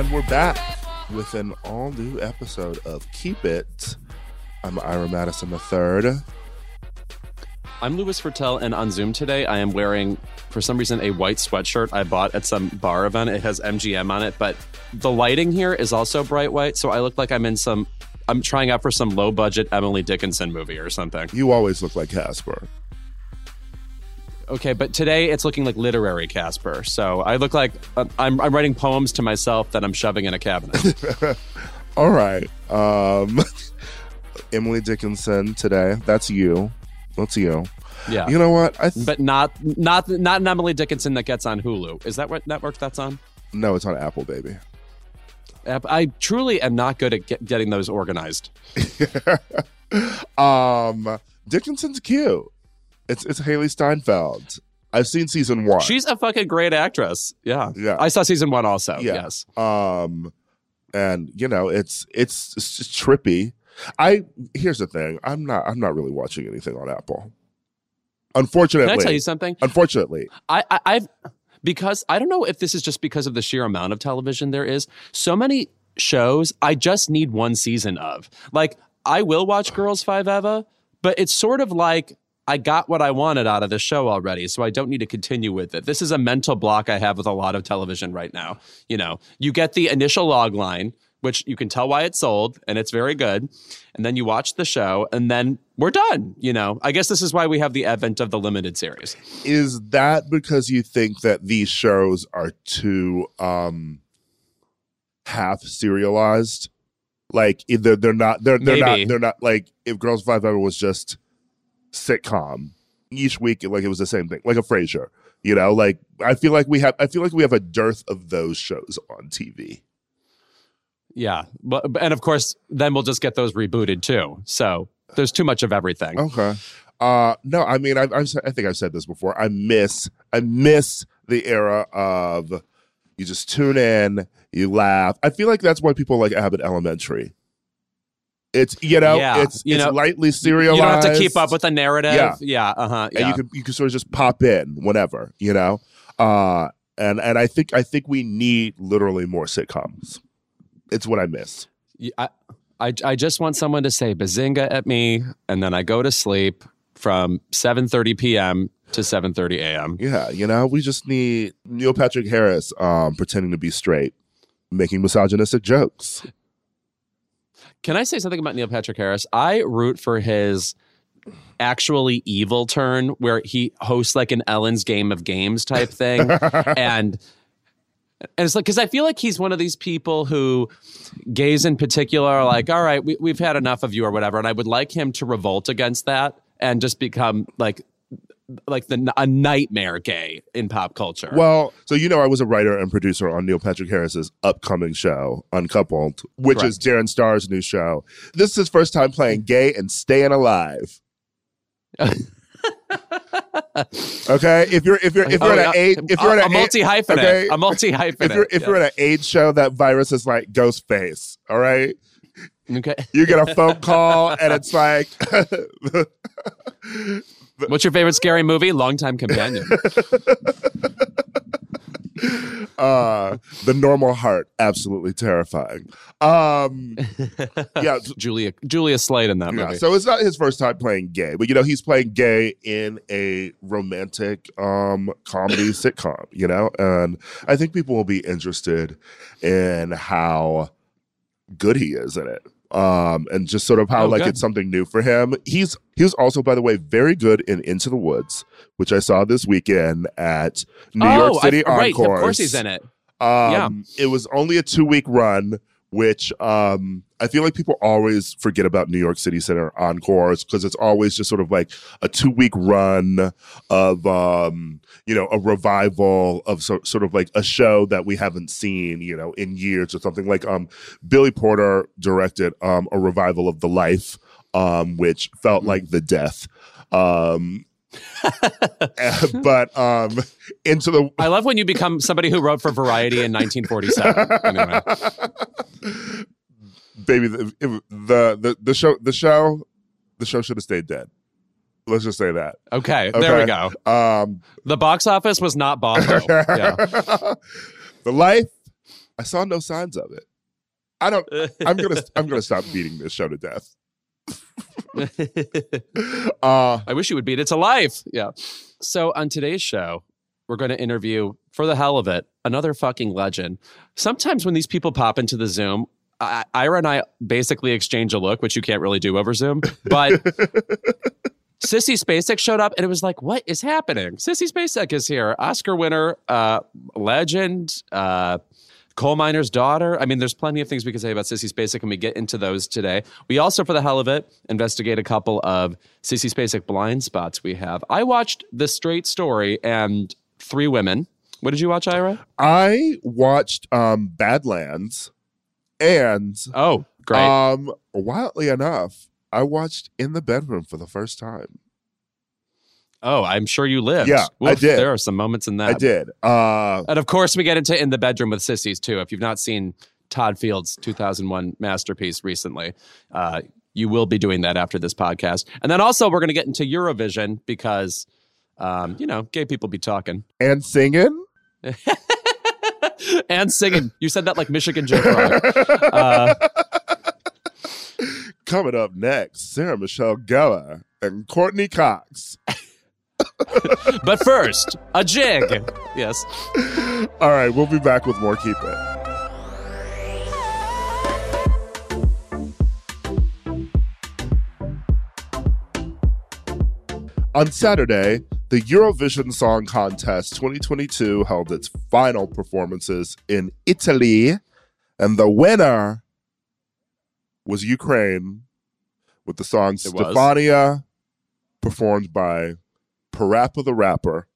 And we're back with an all-new episode of Keep It. I'm Ira Madison III. I'm Louis Fertel, and on Zoom today, I am wearing, for some reason, a white sweatshirt I bought at some bar event. It has MGM on it, but the lighting here is also bright white, so I look like I'm trying out for some low-budget Emily Dickinson movie or something. You always look like Casper. Okay, but today it's looking like literary Casper. So I look like I'm writing poems to myself that I'm shoving in a cabinet. All right. Emily Dickinson today. That's you. That's you. Yeah. You know what? But not an Emily Dickinson that gets on Hulu. Is that what network that's on? No, it's on Apple, baby. I truly am not good at getting those organized. Dickinson's cute. It's Haley Steinfeld. I've seen season 1. She's a fucking great actress. Yeah. Yeah. I saw season 1 also. Yeah. Yes. And you know, it's just trippy. Here's the thing. I'm not really watching anything on Apple. Unfortunately. Can I tell you something? Unfortunately. Because I don't know if this is just because of the sheer amount of television there is. So many shows I just need one season of. Like, I will watch Girls 5 Eva, but it's sort of like I got what I wanted out of the show already, so I don't need to continue with it. This is a mental block I have with a lot of television right now. You know, you get the initial log line, which you can tell why it's sold, and it's very good. And then you watch the show, and then we're done. You know, I guess this is why we have the advent of the limited series. Is that because you think that these shows are too half serialized? Like, either they're not like, if Girls 5 Eva was just sitcom each week, like it was the same thing, like a Frasier, you know, like I feel like we have a dearth of those shows on TV. Yeah, but and of course then we'll just get those rebooted too, so there's too much of everything. Okay. No, I mean, I think I've said this before. I miss the era of you just tune in, you laugh. I feel like that's why people like Abbott Elementary. It's, you know, it's lightly serialized. You don't have to keep up with the narrative. Yeah. And you can sort of just pop in whenever, you know. And I think we need literally more sitcoms. It's what I miss. I just want someone to say bazinga at me, and then I go to sleep from 7:30 p.m. to 7:30 a.m. Yeah, you know, we just need Neil Patrick Harris pretending to be straight, making misogynistic jokes. Can I say something about Neil Patrick Harris? I root for his actually evil turn where he hosts like an Ellen's Game of Games type thing. and it's like, because I feel like he's one of these people who gays in particular are like, all right, we've had enough of you or whatever. And I would like him to revolt against that and just become like a nightmare gay in pop culture. Well, so you know, I was a writer and producer on Neil Patrick Harris's upcoming show, Uncoupled, which is Darren Starr's new show. This is his first time playing gay and staying alive. Okay, if you're a multi-hyphenate, if you're in an AIDS show, that virus is like Ghostface. All right. Okay. You get a phone call and it's like. What's your favorite scary movie? Longtime Companion. The Normal Heart, absolutely terrifying. Yeah, Julia Slade in that movie. Yeah, so it's not his first time playing gay, but you know, he's playing gay in a romantic comedy sitcom, you know, and I think people will be interested in how good he is in it. And just sort of how it's something new for him. He was also, by the way, very good in Into the Woods, which I saw this weekend at New York City Encores. Right, of course he's in it. It was only a 2-week run, which I feel like people always forget about New York City Center Encores because it's always just sort of like a 2-week run of, you know, a revival of sort of like a show that we haven't seen, you know, in years or something. Like Billy Porter directed a revival of The Life, which felt like The Death. But Into the I love when you become somebody who wrote for Variety in 1947. Anyway. Baby, the show should have stayed dead. Let's just say that. Okay, there we go. The box office was not bombed. Yeah. The Life I saw no signs of it. I'm gonna stop beating this show to death. I wish you would beat it to life. Yeah. So on today's show, we're going to interview, for the hell of it, another fucking legend. Sometimes when these people pop into the Zoom, Ira and I basically exchange a look, which you can't really do over Zoom. But Sissy Spacek showed up, and it was like, what is happening? Sissy Spacek is here. Oscar winner, legend, coal miner's daughter. I mean, there's plenty of things we could say about Sissy Spacek, and we get into those today. We also, for the hell of it, investigate a couple of Sissy Spacek blind spots we have. I watched The Straight Story and Three Women. What did you watch, Ira? I watched Badlands, and oh, great. Wildly enough, I watched In the Bedroom for the first time. Oh, I'm sure you lived. Yeah, Oof, I did. There are some moments in that. I did. And of course, we get into In the Bedroom with Sissies, too. If you've not seen Todd Field's 2001 masterpiece recently, you will be doing that after this podcast. And then also, we're going to get into Eurovision because, gay people be talking. And singing? And singing. You said that like Michigan J. Frog. Coming up next, Sarah Michelle Gellar and Courtney Cox. But first, a jig. Yes. All right, we'll be back with more Keep It. On Saturday, the Eurovision Song Contest 2022 held its final performances in Italy, and the winner was Ukraine with the song Stefania, performed by Parappa the Rapper.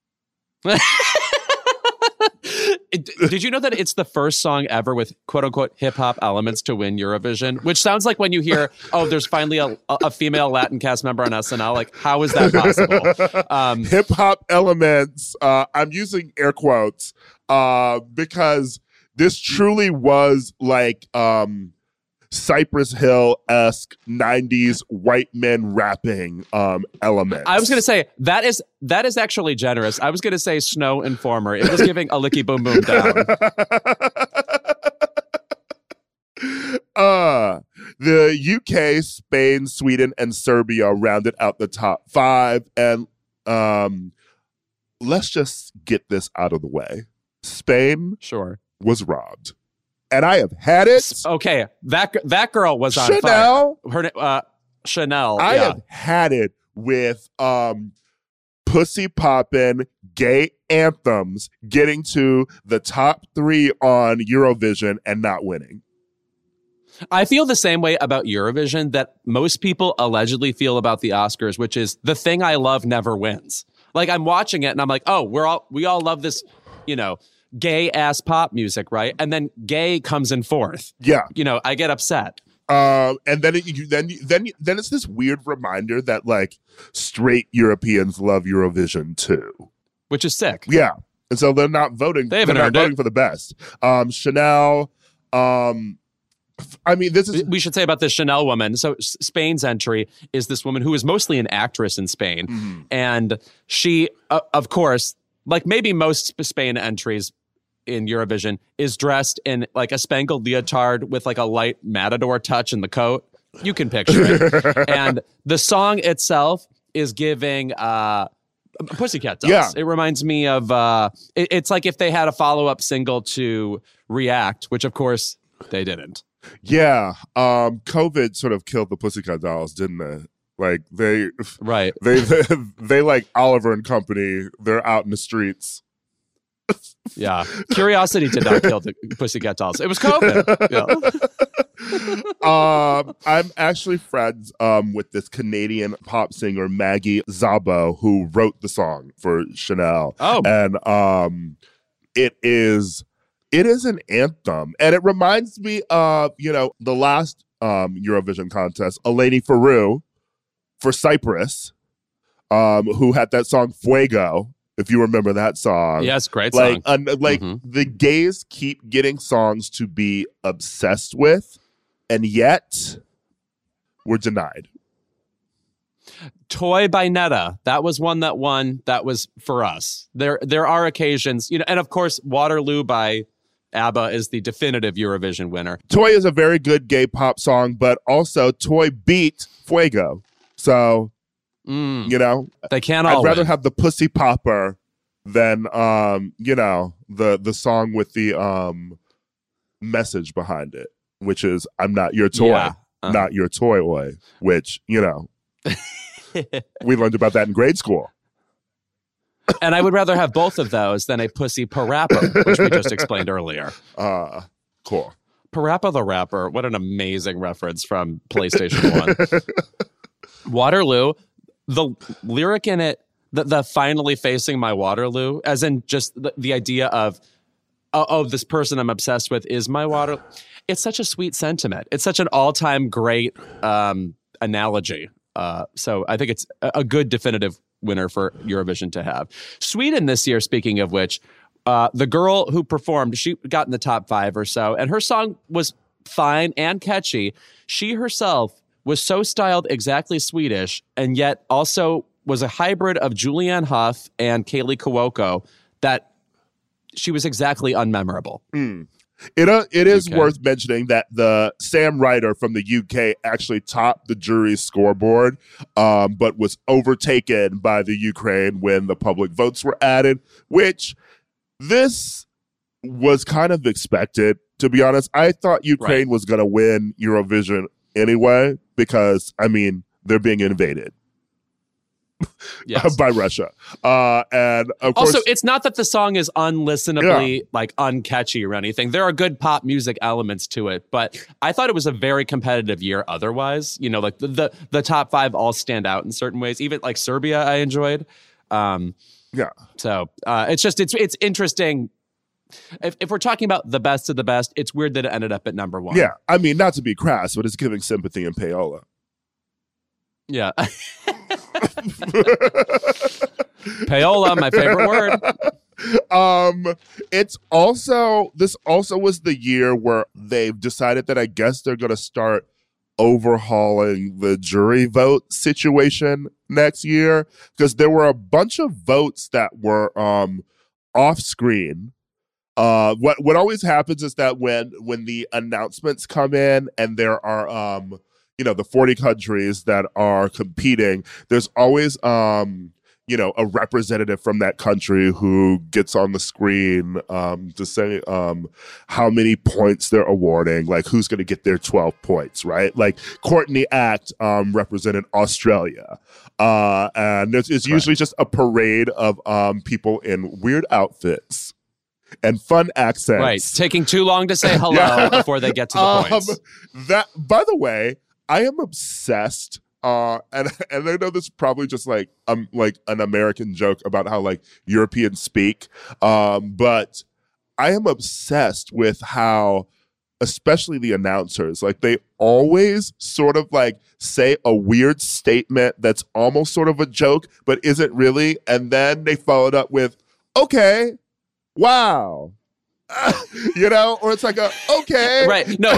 Did you know that it's the first song ever with quote-unquote hip-hop elements to win Eurovision? Which sounds like when you hear, oh, there's finally a female Latin cast member on SNL. Like, how is that possible? Hip-hop elements, I'm using air quotes, because this truly was like Cypress Hill-esque 90s white men rapping elements. I was going to say, that is actually generous. I was going to say Snow Informer. It was giving a licky boom boom down. The UK, Spain, Sweden, and Serbia rounded out the top 5. And let's just get this out of the way. Spain was robbed. And I have had it. Okay, that girl was on Chanel. Fire. Her Chanel. I have had it with pussy poppin' gay anthems getting to the top 3 on Eurovision and not winning. I feel the same way about Eurovision that most people allegedly feel about the Oscars, which is the thing I love never wins. Like, I'm watching it and I'm like, oh, we all love this, gay ass pop music, right? And then gay comes in fourth. Yeah. I get upset. And then it's this weird reminder that like straight Europeans love Eurovision too, which is sick. Yeah, and so they're not voting. They're not voting for the best. Chanel. I mean, this is. We should say about this Chanel woman. So Spain's entry is this woman who is mostly an actress in Spain, and she, of course, like maybe most Spain entries in Eurovision, is dressed in like a spangled leotard with like a light matador touch in the coat. You can picture it. And the song itself is giving Pussycat Dolls. Yeah. It reminds me of it's like if they had a follow-up single to React, which of course they didn't. Yeah. COVID sort of killed the Pussycat Dolls, didn't it? Like they like Oliver and Company, they're out in the streets. Yeah. Curiosity did not kill the Pussycat Dolls. It was COVID. Yeah. I'm actually friends with this Canadian pop singer, Maggie Szabo, who wrote the song for Chanel. Oh. And it is an anthem. And it reminds me of, the last Eurovision contest, Eleni Faru for Cyprus, who had that song Fuego. If you remember that song. Yes, great song. The gays keep getting songs to be obsessed with, and yet we're denied. Toy by Netta. That was one that won. That was for us. There are occasions, and of course, Waterloo by ABBA is the definitive Eurovision winner. Toy is a very good gay pop song, but also Toy beat Fuego. So, you know, they can't all I'd rather win. have the pussy popper than, you know, the song with the message behind it, which is I'm not your toy, Yeah. not your toy, which, you know, we learned about that in grade school. And I would rather have both of those than a pussy parappa, which we just explained earlier. Cool. Parappa the Rapper, what an amazing reference from PlayStation 1. Waterloo, the lyric in it, the finally facing my Waterloo, as in just the idea of, oh, this person I'm obsessed with is my Waterloo. It's such a sweet sentiment. It's such an all-time great analogy. So I think it's a good definitive winner for Eurovision to have. Sweden this year, speaking of which, the girl who performed, she got in the top 5 or so, and her song was fine and catchy. She herself was so styled exactly Swedish, and yet also was a hybrid of Julianne Hough and Kaylee Cuoco that she was exactly unmemorable. It is UK. worth mentioning that the Sam Ryder from the UK actually topped the jury's scoreboard, but was overtaken by the Ukraine when the public votes were added, which this was kind of expected, to be honest. I thought Ukraine was going to win Eurovision anyway, because, I mean, they're being invaded. Yes. By Russia. And of course, Also, it's not that the song is unlistenably like uncatchy or anything. There are good pop music elements to it, but I thought it was a very competitive year otherwise. You know, like the top 5 all stand out in certain ways. Even like Serbia, I enjoyed. So it's interesting. If we're talking about the best of the best, it's weird that it ended up at number 1. Yeah, I mean, not to be crass, but it's giving sympathy and payola. Yeah. Payola, my favorite word. This also was the year where they've decided that I guess they're going to start overhauling the jury vote situation next year, because there were a bunch of votes that were off screen. What always happens is that when the announcements come in and there are you know, the 40 countries that are competing, there's always you know, a representative from that country who gets on the screen to say how many points they're awarding, like who's going to get their 12 points, right? Like Courtney Act represented Australia. And it's usually just a parade of people in weird outfits and fun accents. Right. Taking too long to say hello before they get to the points. That, by the way, I am obsessed. And I know this is probably just like an American joke about how like Europeans speak. But I am obsessed with how, especially the announcers, like they always sort of like say a weird statement that's almost sort of a joke, but isn't really. And then they follow it up with, okay, wow. You know, or it's like okay. Right. No.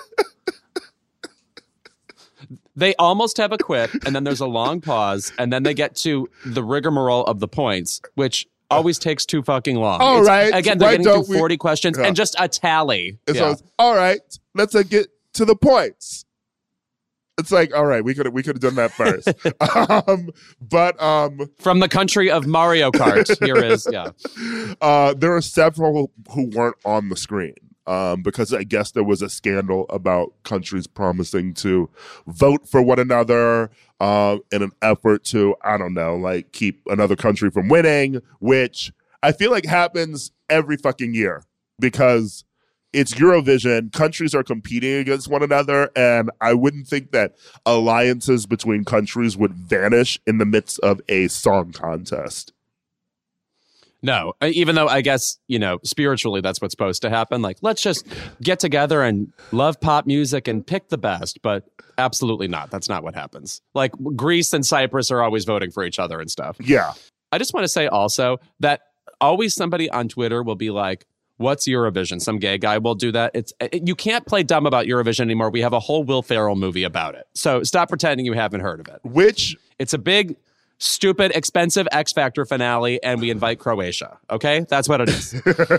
They almost have a quip, and then there's a long pause, and then they get to the rigmarole of the points, which always takes too fucking long. All right. Again, they're getting through 40 questions and just a tally. So it's, all right, let's get to the points. It's like, all right, we could have done that first. But from the country of Mario Kart, here is there are several who weren't on the screen. Because I guess there was a scandal about countries promising to vote for one another in an effort to, I don't know, like keep another country from winning, which I feel like happens every fucking year because it's Eurovision. Countries are competing against one another, and I wouldn't think that alliances between countries would vanish in the midst of a song contest. No, even though I guess, you know, spiritually that's what's supposed to happen. Like, let's just get together and love pop music and pick the best. But absolutely not. That's not what happens. Like Greece and Cyprus are always voting for each other and stuff. Yeah. I just want to say also that always somebody on Twitter will be like, what's Eurovision? Some gay guy will do that. You can't play dumb about Eurovision anymore. We have a whole Will Ferrell movie about it. So stop pretending you haven't heard of it. Which it's a big stupid, expensive X Factor finale, and we invite Croatia. Okay? That's what it is.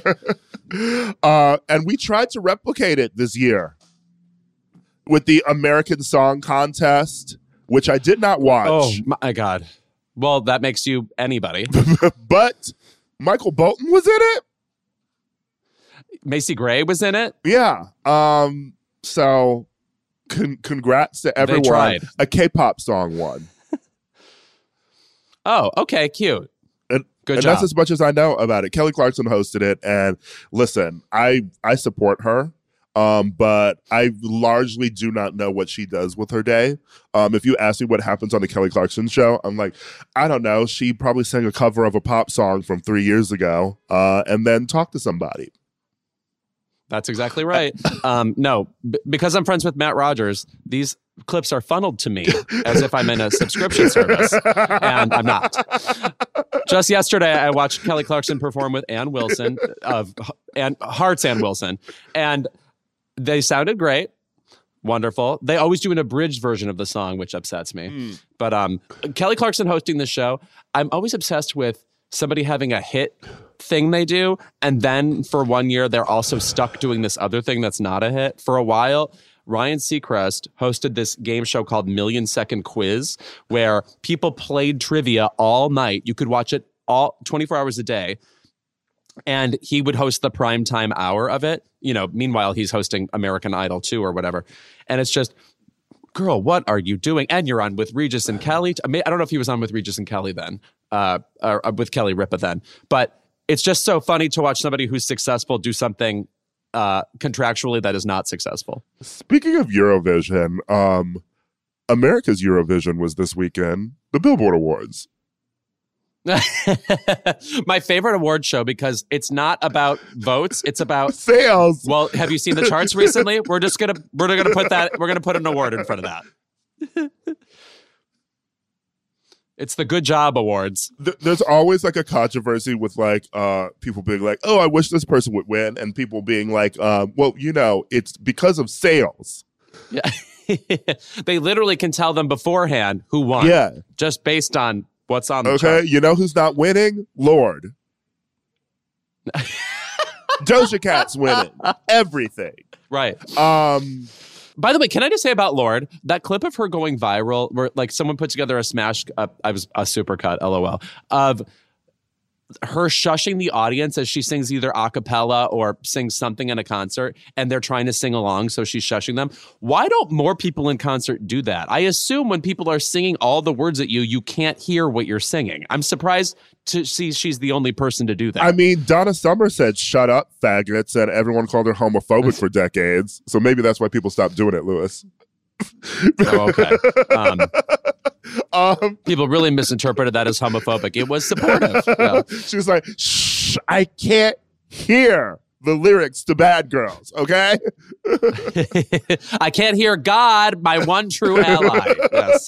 And we tried to replicate it this year with the American Song Contest, which I did not watch. Oh, my God. Well, that makes you anybody. But Michael Bolton was in it. Macy Gray was in it. Yeah. So congrats to everyone. They tried. A K-pop song won. Oh, okay, cute. And Good job. That's as much as I know about it. Kelly Clarkson hosted it, and listen, I support her, but I largely do not know what she does with her day. If you ask me what happens on the Kelly Clarkson show, I'm like, I don't know. She probably sang a cover of a pop song from 3 years ago, and then talked to somebody. That's exactly right. No, because I'm friends with Matt Rogers, these clips are funneled to me as if I'm in a subscription service, and I'm not. Just yesterday, I watched Kelly Clarkson perform with Ann Wilson and Heart's Ann Wilson, and they sounded great, wonderful. They always do an abridged version of the song, which upsets me. But Kelly Clarkson hosting the show, I'm always obsessed with somebody having a hit thing they do, and then for 1 year they're also stuck doing this other thing that's not a hit. For a while, Ryan Seacrest hosted this game show called Million Second Quiz, where people played trivia all night. You could watch it all 24 hours a day, and he would host the primetime hour of it. You know, meanwhile he's hosting American Idol 2 or whatever, and it's just, girl, what are you doing? And you're on with Regis and Kelly. I don't know if he was on with Regis and Kelly then, or with Kelly Ripa then, but it's just so funny to watch somebody who's successful do something contractually that is not successful. Speaking of Eurovision, America's Eurovision was this weekend, the Billboard Awards. My favorite award show, because it's not about votes, it's about sales. Well, have you seen the charts recently? We're gonna put an award in front of that. It's the Good Job Awards. There's always like a controversy with like people being like, oh, I wish this person would win, and people being like, well, you know, it's because of sales. Yeah. They literally can tell them beforehand who won. Yeah. Just based on what's on the okay, chart. you know who's not winning? Lorde. Doja Cat's winning everything. Right. By the way, can I just say about Lorde, that clip of her going viral, where like someone put together a smash, I was a supercut, LOL, of her shushing the audience as she sings either a cappella or sings something in a concert, and they're trying to sing along, so she's shushing them. Why don't more people in concert do that? I assume when people are singing all the words at you, you can't hear what you're singing. I'm surprised to see she's the only person to do that. I mean, Donna Summer said, shut up, faggots, and everyone called her homophobic for decades. So maybe that's why people stopped doing it, Lewis. Oh, okay. People really misinterpreted that as homophobic. It was supportive. Yeah. She was like, shh, I can't hear the lyrics to Bad Girls, okay? I can't hear God, my one true ally. Yes.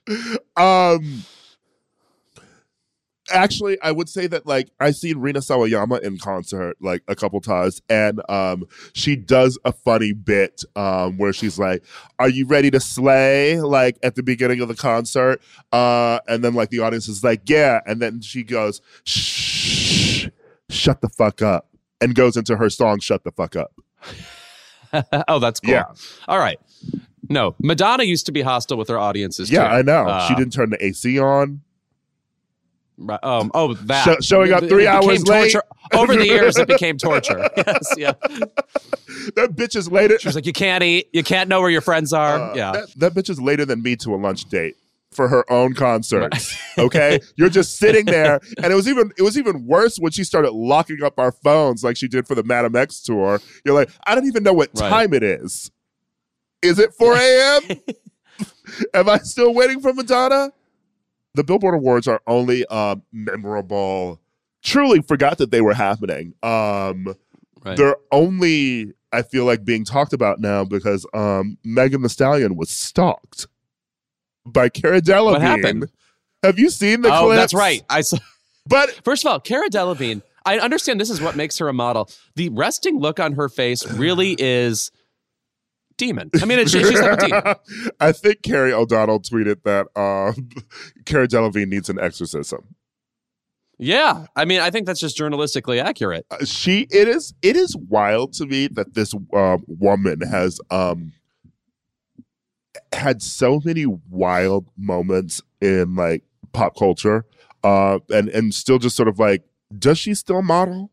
Actually, I would say that, like, I've seen Rina Sawayama in concert, like, a couple times, and she does a funny bit where she's like, are you ready to slay, like, at the beginning of the concert? And then, like, the audience is like, yeah, and then she goes, shh, shut the fuck up, and goes into her song, Shut the Fuck Up. Oh, that's cool. Yeah. All right. No, Madonna used to be hostile with her audiences, Yeah, too. I know. She didn't turn the AC on. That showing up 3 hours late. Torture. Over the years, it became torture. Yes, yeah. That bitch is later. She was like, you can't eat, you can't know where your friends are. Yeah, that bitch is later than me to a lunch date for her own concerts. Okay, you're just sitting there, and it was even worse when she started locking up our phones like she did for the Madam X tour. You're like, I don't even know what time it is. Is it 4 a.m.? Am I still waiting for Madonna? The Billboard Awards are only memorable. Truly forgot that they were happening. They're only, I feel like, being talked about now because Megan Thee Stallion was stalked by Cara Delevingne. What happened? Have you seen the clips? Oh, that's right. But first of all, Cara Delevingne, I understand this is what makes her a model. The resting look on her face really is demon. I mean, she's like a demon. I think Carrie O'Donnell tweeted that Cara Delevingne needs an exorcism. Yeah, I mean, I think that's just journalistically accurate. It is wild to me that this woman has had so many wild moments in like pop culture, and still just sort of like, does she still model?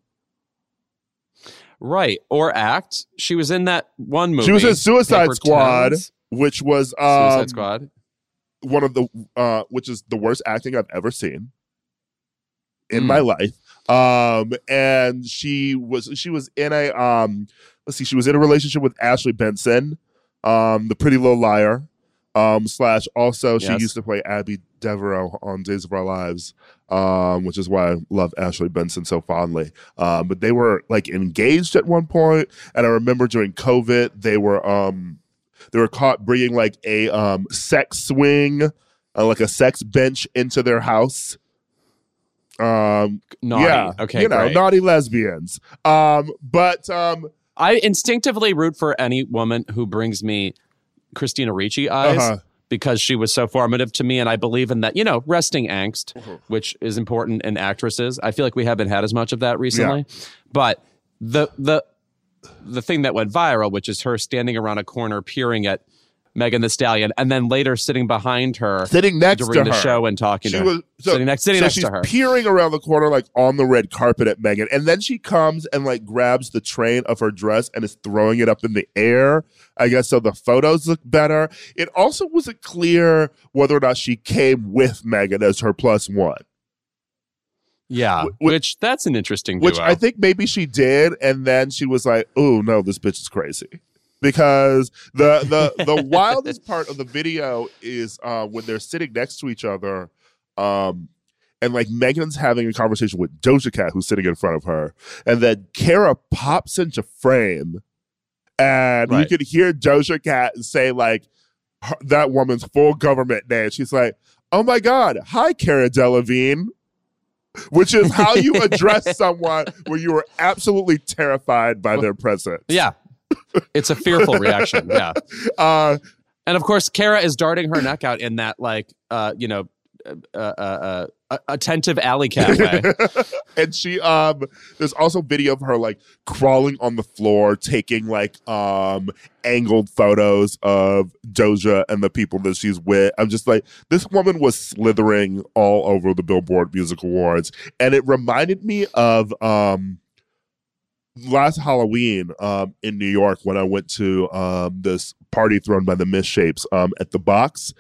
Right, or act. She was in that one movie. She was in Suicide Paper Squad, Towns. which was Suicide Squad. one of the which is the worst acting I've ever seen in my life. And she was in a she was in a relationship with Ashley Benson, the Pretty Little Liar. Slash also she used to play Abby Devereaux on Days of Our Lives, which is why I love Ashley Benson so fondly. But they were like engaged at one point, and I remember during COVID they were caught bringing like a sex swing, like a sex bench into their house. Naughty. Yeah, Okay, great. naughty lesbians. But I instinctively root for any woman who brings me Christina Ricci eyes because she was so formative to me, and I believe in that, resting angst, which is important in actresses. I feel like we haven't had as much of that recently. Yeah. But the thing that went viral, which is her standing around a corner peering at Megan Thee Stallion, and then later sitting behind her, sitting next during to the her. show and talking to her. Sitting next to her. She's peering around the corner, like on the red carpet at Megan, and then she comes and like grabs the train of her dress and is throwing it up in the air, I guess, so the photos look better. It also wasn't clear whether or not she came with Megan as her plus one. Yeah, which that's an interesting duo. Which I think maybe she did, and then she was like, "Oh no, this bitch is crazy." Because the wildest part of the video is when they're sitting next to each other, and like Megan's having a conversation with Doja Cat, who's sitting in front of her, and then Cara pops into frame, and you could hear Doja Cat say like that woman's full government name. She's like, "Oh my God, hi, Cara Delevingne." Which is how you address someone when you are absolutely terrified by their presence. Yeah. It's a fearful reaction. Yeah. And of course, Cara is darting her neck out in that, like, attentive alley cat way. And she, there's also video of her like crawling on the floor, taking like angled photos of Doja and the people that she's with. I'm just like, this woman was slithering all over the Billboard Music Awards, and it reminded me of last Halloween in New York when I went to this party thrown by the Misshapes at the Box.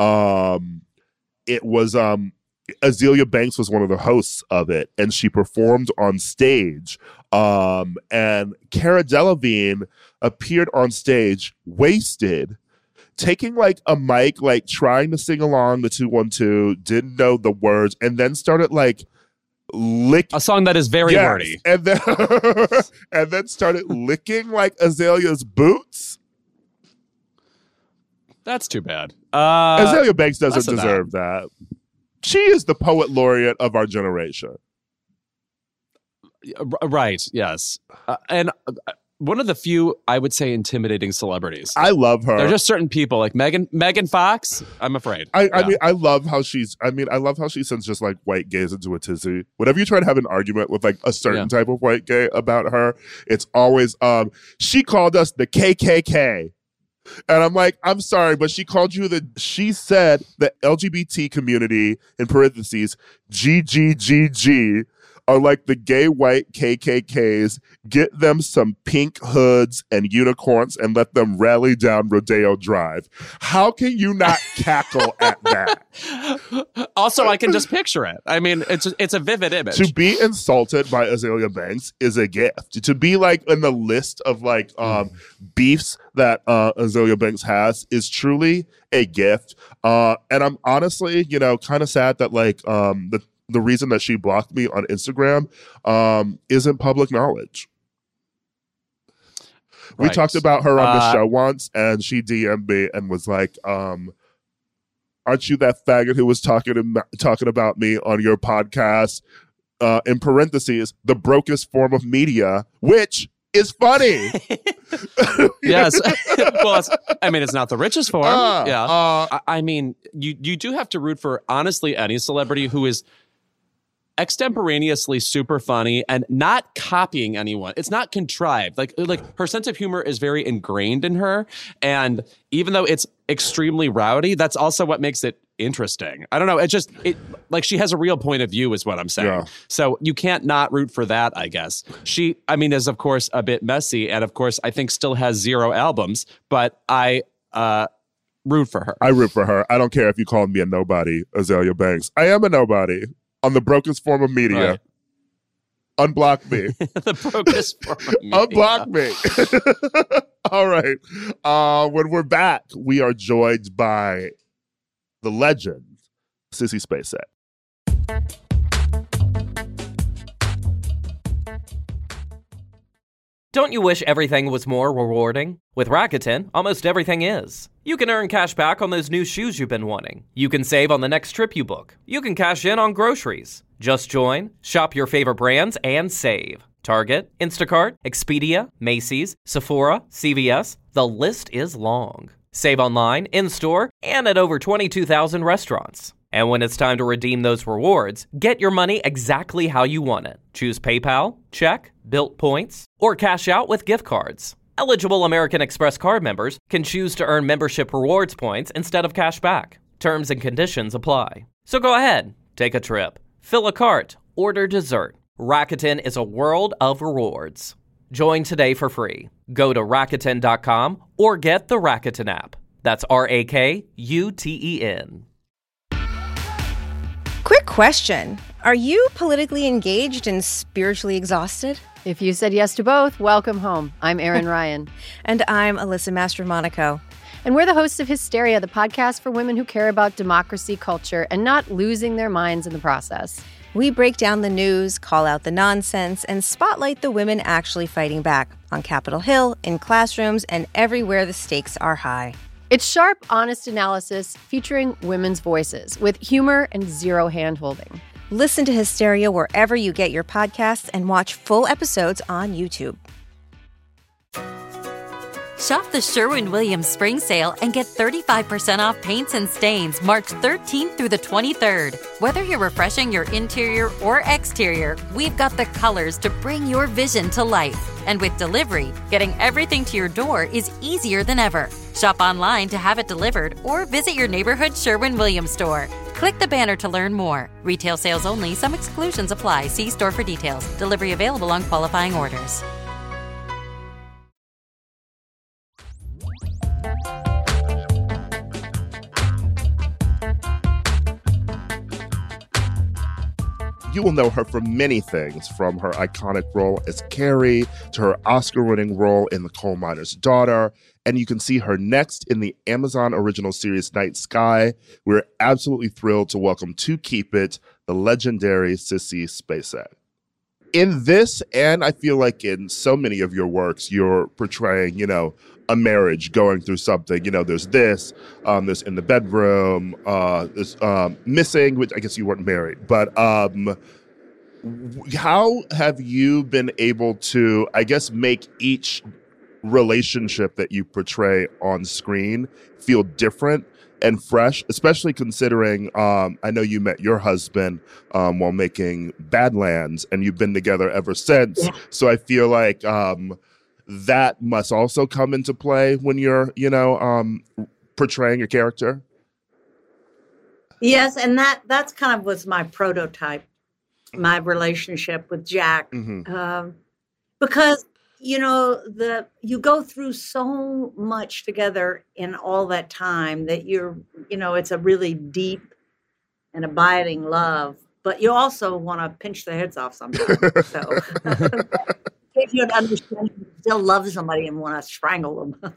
It was Azealia Banks was one of the hosts of it, and she performed on stage. And Cara Delevingne appeared on stage wasted, taking like a mic, like trying to sing along the 212, didn't know the words, and then started like a song that is very wordy, and then and then started licking like Azalea's boots. That's too bad. Azealia Banks doesn't deserve that. She is the poet laureate of our generation. Right. Yes. And one of the few, I would say, intimidating celebrities. I love her. There are just certain people like Megan Fox. I'm afraid. I mean, I love how she sends just like white gays into a tizzy. Whenever you try to have an argument with like a certain type of white gay about her, it's always, she called us the KKK. And I'm like, I'm sorry, but she said the LGBT community, in parentheses, GGGG, are like the gay white KKKs. Get them some pink hoods and unicorns and let them rally down Rodeo Drive. How can you not cackle at that? Also, I can just picture it. I mean, it's a vivid image. To be insulted by Azealia Banks is a gift. To be like in the list of like beefs that Azealia Banks has is truly a gift. And I'm honestly, kind of sad that like the reason that she blocked me on Instagram isn't public knowledge. We talked about her on the show once, and she DM'd me and was like, aren't you that faggot who was talking about me on your podcast? In parentheses, the brokest form of media, which is funny. Yes. Well, it's not the richest form. I mean, you do have to root for, honestly, any celebrity who is extemporaneously super funny and not copying anyone. It's not contrived. Like her sense of humor is very ingrained in her. And even though it's extremely rowdy, that's also what makes it interesting. I don't know. She has a real point of view is what I'm saying. Yeah. So you can't not root for that, I guess. She, is of course a bit messy. And of course, I think still has 0 albums, but I root for her. I root for her. I don't care if you call me a nobody, Azealia Banks. I am a nobody. On the brokest form of media. Right. Unblock me. The brokest form of media. Unblock me. All right. When we're back, we are joined by the legend, Sissy Spacek. Don't you wish everything was more rewarding? With Rakuten, almost everything is. You can earn cash back on those new shoes you've been wanting. You can save on the next trip you book. You can cash in on groceries. Just join, shop your favorite brands, and save. Target, Instacart, Expedia, Macy's, Sephora, CVS, the list is long. Save online, in-store, and at over 22,000 restaurants. And when it's time to redeem those rewards, get your money exactly how you want it. Choose PayPal, check, Bilt points, or cash out with gift cards. Eligible American Express card members can choose to earn membership rewards points instead of cash back. Terms and conditions apply. So go ahead, take a trip, fill a cart, order dessert. Rakuten is a world of rewards. Join today for free. Go to Rakuten.com or get the Rakuten app. That's RAKUTEN. Quick question. Are you politically engaged and spiritually exhausted? If you said yes to both, welcome home. I'm Erin Ryan. And I'm Alyssa Mastromonaco. And we're the hosts of Hysteria, the podcast for women who care about democracy, culture, and not losing their minds in the process. We break down the news, call out the nonsense, and spotlight the women actually fighting back on Capitol Hill, in classrooms, and everywhere the stakes are high. It's sharp, honest analysis featuring women's voices with humor and zero hand-holding. Listen to Hysteria wherever you get your podcasts and watch full episodes on YouTube. Shop the Sherwin-Williams Spring Sale and get 35% off paints and stains March 13th through the 23rd. Whether you're refreshing your interior or exterior, we've got the colors to bring your vision to life. And with delivery, getting everything to your door is easier than ever. Shop online to have it delivered or visit your neighborhood Sherwin-Williams store. Click the banner to learn more. Retail sales only. Some exclusions apply. See store for details. Delivery available on qualifying orders. You will know her from many things, from her iconic role as Carrie to her Oscar-winning role in The Coal Miner's Daughter. And you can see her next in the Amazon original series Night Sky. We're absolutely thrilled to welcome to Keep It, the legendary Sissy Spacek. In this, and I feel like in so many of your works, you're portraying, a marriage going through something. There's this, there's in the bedroom, there's missing, which I guess you weren't married. But how have you been able to, I guess, make each relationship that you portray on screen feel different and fresh, especially considering I know you met your husband while making Badlands, and you've been together ever since. Yeah. So I feel like that must also come into play when you're, portraying your character. Yes, and that's kind of was my prototype, my relationship with Jack, because you go through so much together in all that time that it's a really deep and abiding love, but you also want to pinch their heads off sometimes. So if you understand, you still love somebody and want to strangle them.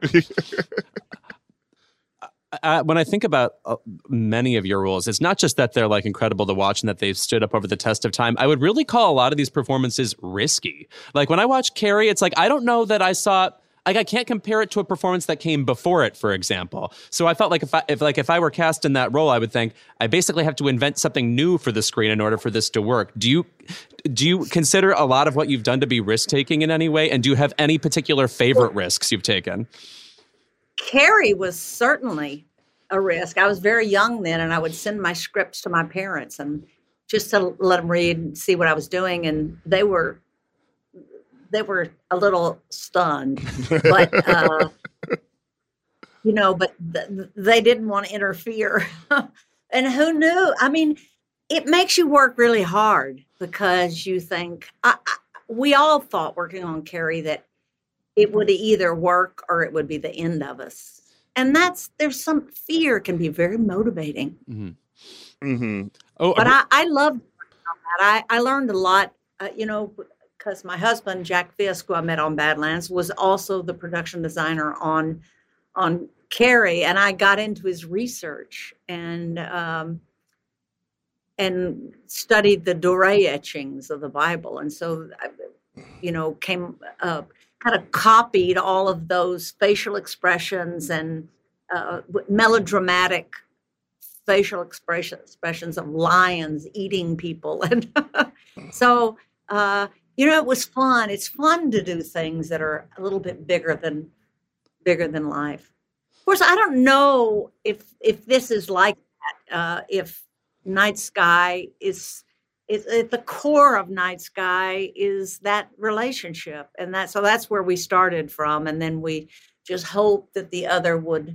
When I think about many of your roles, it's not just that they're like incredible to watch and that they've stood up over the test of time. I would really call a lot of these performances risky. Like when I watch Carrie, it's like, I don't know that I saw Like, I can't compare it to a performance that came before it, for example. So I felt like if I were cast in that role, I would think I basically have to invent something new for the screen in order for this to work. Do you consider a lot of what you've done to be risk-taking in any way? And do you have any particular favorite risks you've taken? Carrie was certainly a risk. I was very young then, and I would send my scripts to my parents and just to let them read and see what I was doing. And they were a little stunned, but they didn't want to interfere. And who knew? I mean, it makes you work really hard because you think we all thought working on Carrie that it would either work or it would be the end of us. And there's some fear can be very motivating. Mm-hmm. Mm-hmm. Oh, but I loved that. I learned a lot, because my husband, Jack Fisk, who I met on Badlands, was also the production designer on Carrie. And I got into his research and studied the Doré etchings of the Bible. And so, kind of copied all of those facial expressions and melodramatic facial expressions of lions eating people. And so, it was fun. It's fun to do things that are a little bit bigger than life. Of course, I don't know if this is like that, if Night Sky is at the core of Night Sky is that relationship. And so that's where we started from. And then we just hoped that the other would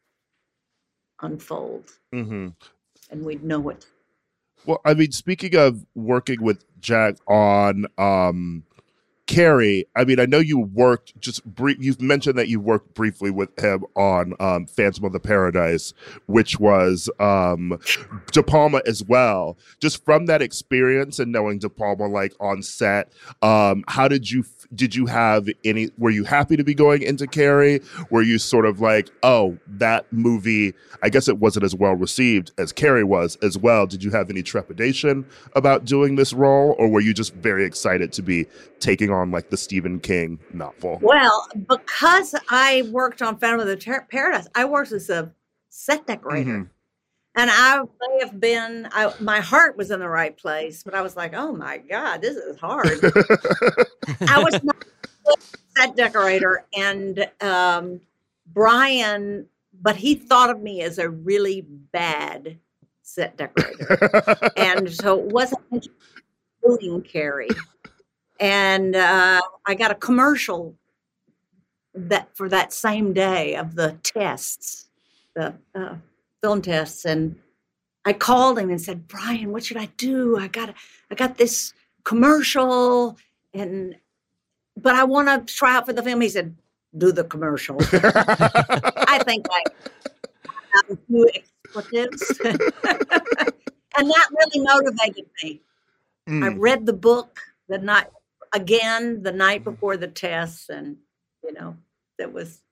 unfold. Mm-hmm. And we'd know it. Well, I mean, speaking of working with Jack on Carrie, I mean, I know you worked you've mentioned that you worked briefly with him on Phantom of the Paradise, which was De Palma as well. Just from that experience and knowing De Palma like on set, how did you have were you happy to be going into Carrie? Were you sort of like, oh, that movie, I guess it wasn't as well received as Carrie was as well. Did you have any trepidation about doing this role, or were you just very excited to be taking on like the Stephen King novel? Well, because I worked on Phantom of the Paradise, I worked as a set decorator. Mm-hmm. And I may have been, my heart was in the right place, but I was like, oh my God, this is hard. I was not a set decorator. And Brian, but he thought of me as a really bad set decorator. And so it wasn't doing Carrie. And I got a commercial for that same day of the tests, the film tests, and I called him and said, Brian, what should I do? I got this commercial, but I want to try out for the film. He said, do the commercial. I think I have a few expletives. And that really motivated me. I read the book the night before the tests, and that was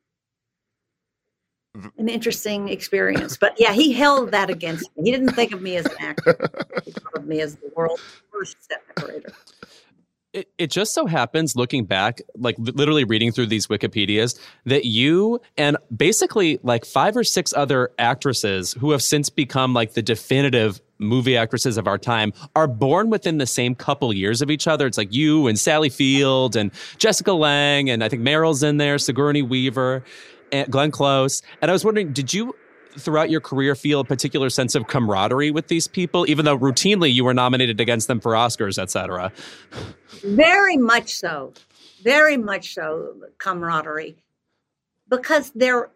an interesting experience. But yeah, he held that against me. He didn't think of me as an actor. He thought of me as the world's worst set decorator. It just so happens, looking back, like literally reading through these Wikipedias, that you and basically like 5 or 6 other actresses who have since become like the definitive movie actresses of our time are born within the same couple years of each other. It's like you and Sally Field and Jessica Lange, and I think Meryl's in there, Sigourney Weaver, and Glenn Close. And I was wondering, did you throughout your career feel a particular sense of camaraderie with these people, even though routinely you were nominated against them for Oscars, et cetera? Very much so, camaraderie, because they're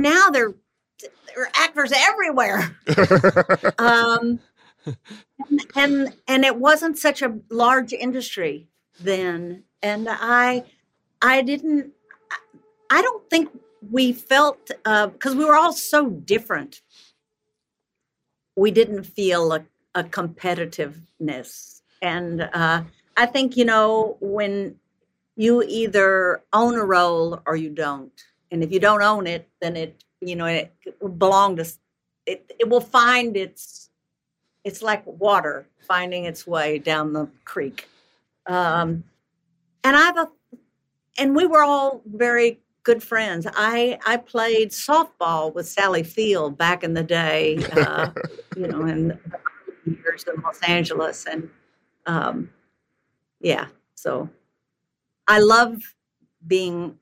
actors everywhere. And it wasn't such a large industry then. And I don't think we felt, because we were all so different, we didn't feel a competitiveness. And I think, when you either own a role or you don't, and if you don't own it, then it will belong to, it will find it's like water finding its way down the creek. And we were all very good friends. I played softball with Sally Field back in the day, in the years in Los Angeles. And so I love being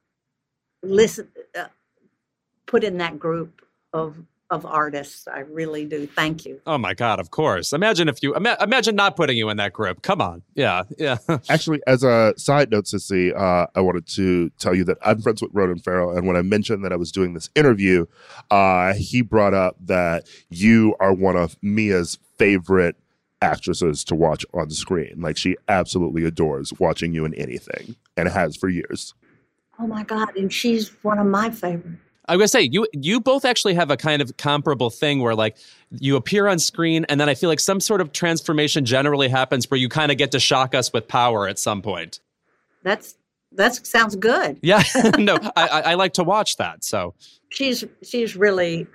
put in that group of artists. I really do. Thank you. Oh my God, of course. Imagine imagine not putting you in that group. Come on. Yeah. Actually, as a side note, Sissy, I wanted to tell you that I'm friends with Ronan Farrow, and when I mentioned that I was doing this interview, he brought up that you are one of Mia's favorite actresses to watch on screen. Like, she absolutely adores watching you in anything, and has for years. Oh my God, and she's one of my favorites. I was going to say, you both actually have a kind of comparable thing where, like, you appear on screen and then I feel like some sort of transformation generally happens where you kind of get to shock us with power at some point. That sounds good. Yeah, no, I like to watch that. So she's really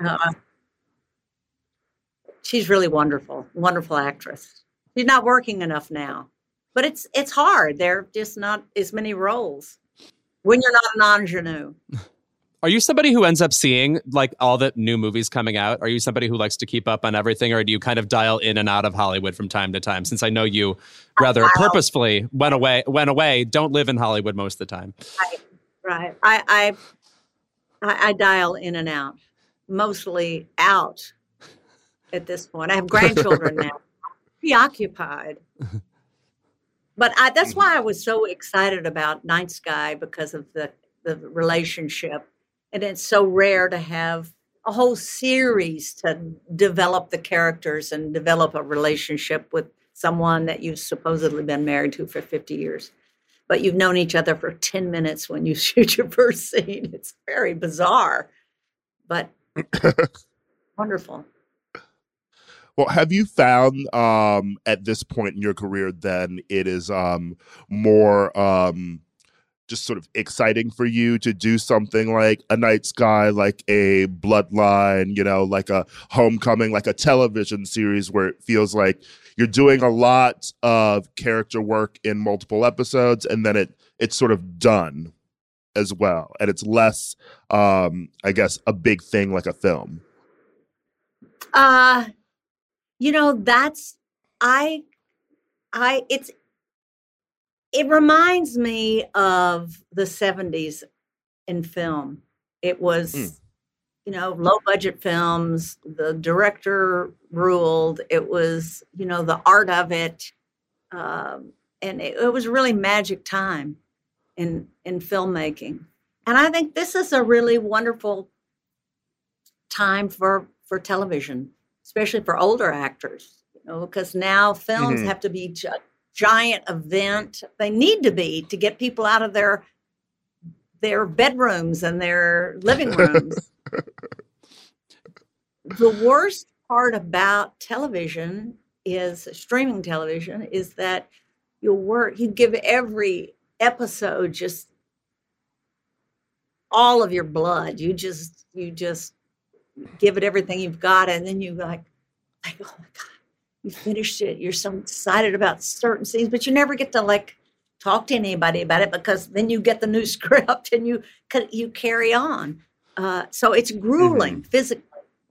wonderful actress. She's not working enough now, but it's hard. There are just not as many roles when you're not an ingenue. Are you somebody who ends up seeing, like, all the new movies coming out? Are you somebody who likes to keep up on everything, or do you kind of dial in and out of Hollywood from time to time? Since I know you rather purposefully went away, don't live in Hollywood most of the time. Right. I dial in and out, mostly out at this point. I have grandchildren now, preoccupied. But that's why I was so excited about Night Sky, because of the relationship. And it's so rare to have a whole series to develop the characters and develop a relationship with someone that you've supposedly been married to for 50 years. But you've known each other for 10 minutes when you shoot your first scene. It's very bizarre, but wonderful. Well, have you found at this point in your career then it is more just sort of exciting for you to do something like a Night Sky, like a Bloodline, like a Homecoming, like a television series where it feels like you're doing a lot of character work in multiple episodes, and then it's sort of done as well, and it's less, I guess, a big thing like a film? It reminds me of the 70s in film. It was, low budget films. The director ruled. It was, the art of it. And it was really magic time in filmmaking. And I think this is a really wonderful time for television, especially for older actors, because now films have to be giant event. They need to be to get people out of their bedrooms and their living rooms. The worst part about television streaming television is that you give every episode just all of your blood. You just give it everything you've got, and then you like, oh my God, you finished it. You're so excited about certain scenes, but you never get to talk to anybody about it, because then you get the new script and you carry on. So it's grueling physically.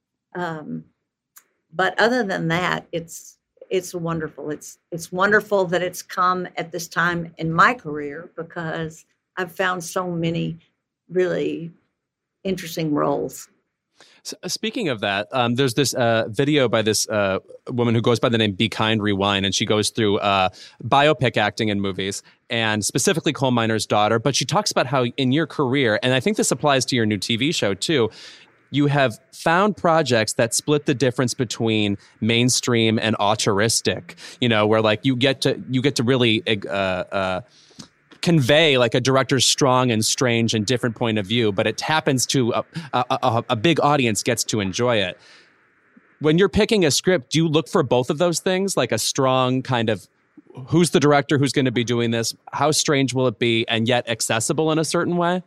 But other than that, it's wonderful. It's wonderful that it's come at this time in my career, because I've found so many really interesting roles. Speaking of that, there's this video by this woman who goes by the name Be Kind Rewind, and she goes through biopic acting in movies, and specifically Coal Miner's Daughter. But she talks about how in your career, and I think this applies to your new TV show too, you have found projects that split the difference between mainstream and auteuristic. Where like you get to really convey like a director's strong and strange and different point of view, but it happens to a big audience gets to enjoy it. When you're picking a script, do you look for both of those things, like a strong kind of who's the director who's going to be doing this, how strange will it be, and yet accessible in a certain way?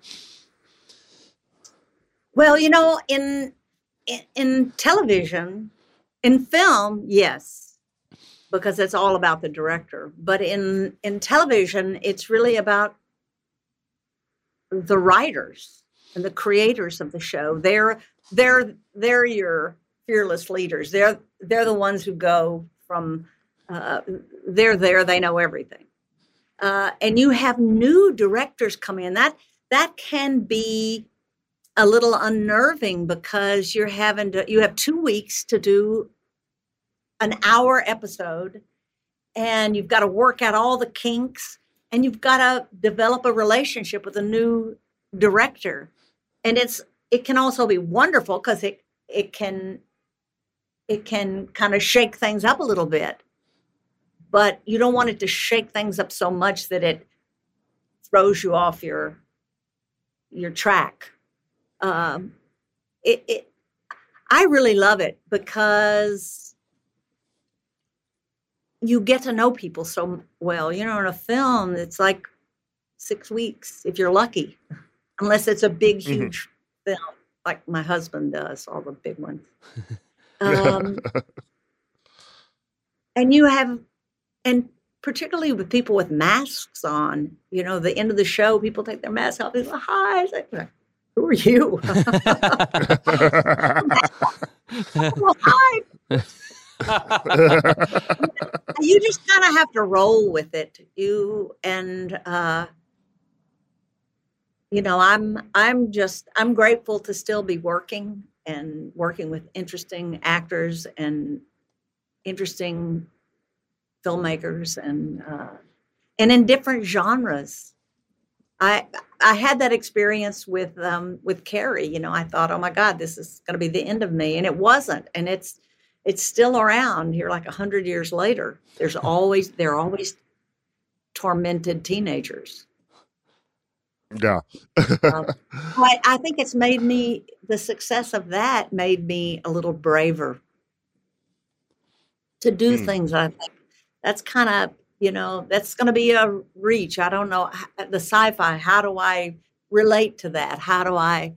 Well, in television, in film, yes, because it's all about the director. But in television, it's really about the writers. and the creators of the show. They're your fearless leaders. They're the ones who go from they're there. They know everything. And you have new directors come in. That can be a little unnerving because you have 2 weeks to do an hour episode, and you've got to work out all the kinks, and you've got to develop a relationship with a new director. And it can also be wonderful because it can kind of shake things up a little bit, but you don't want it to shake things up so much that it throws you off your track. I really love it because you get to know people so well. You know, in a film, it's like 6 weeks if you're lucky, unless it's a big, huge film like my husband does, all the big ones. And particularly with people with masks on, you know, the end of the show, people take their masks off. They go, hi. It's like, who are you? Well, hi. You just kind of have to roll with it. I'm grateful to still be working with interesting actors and interesting filmmakers and in different genres. I had that experience with Carrie. You know, I thought, oh my God, this is going to be the end of me, and it wasn't. And it's still around here, like 100 years later. They're always tormented teenagers. Yeah. I think it's made me. The success of that made me a little braver to do things. I think that's kind of, you know, that's going to be a reach. I don't know the sci-fi. How do I relate to that? How do I,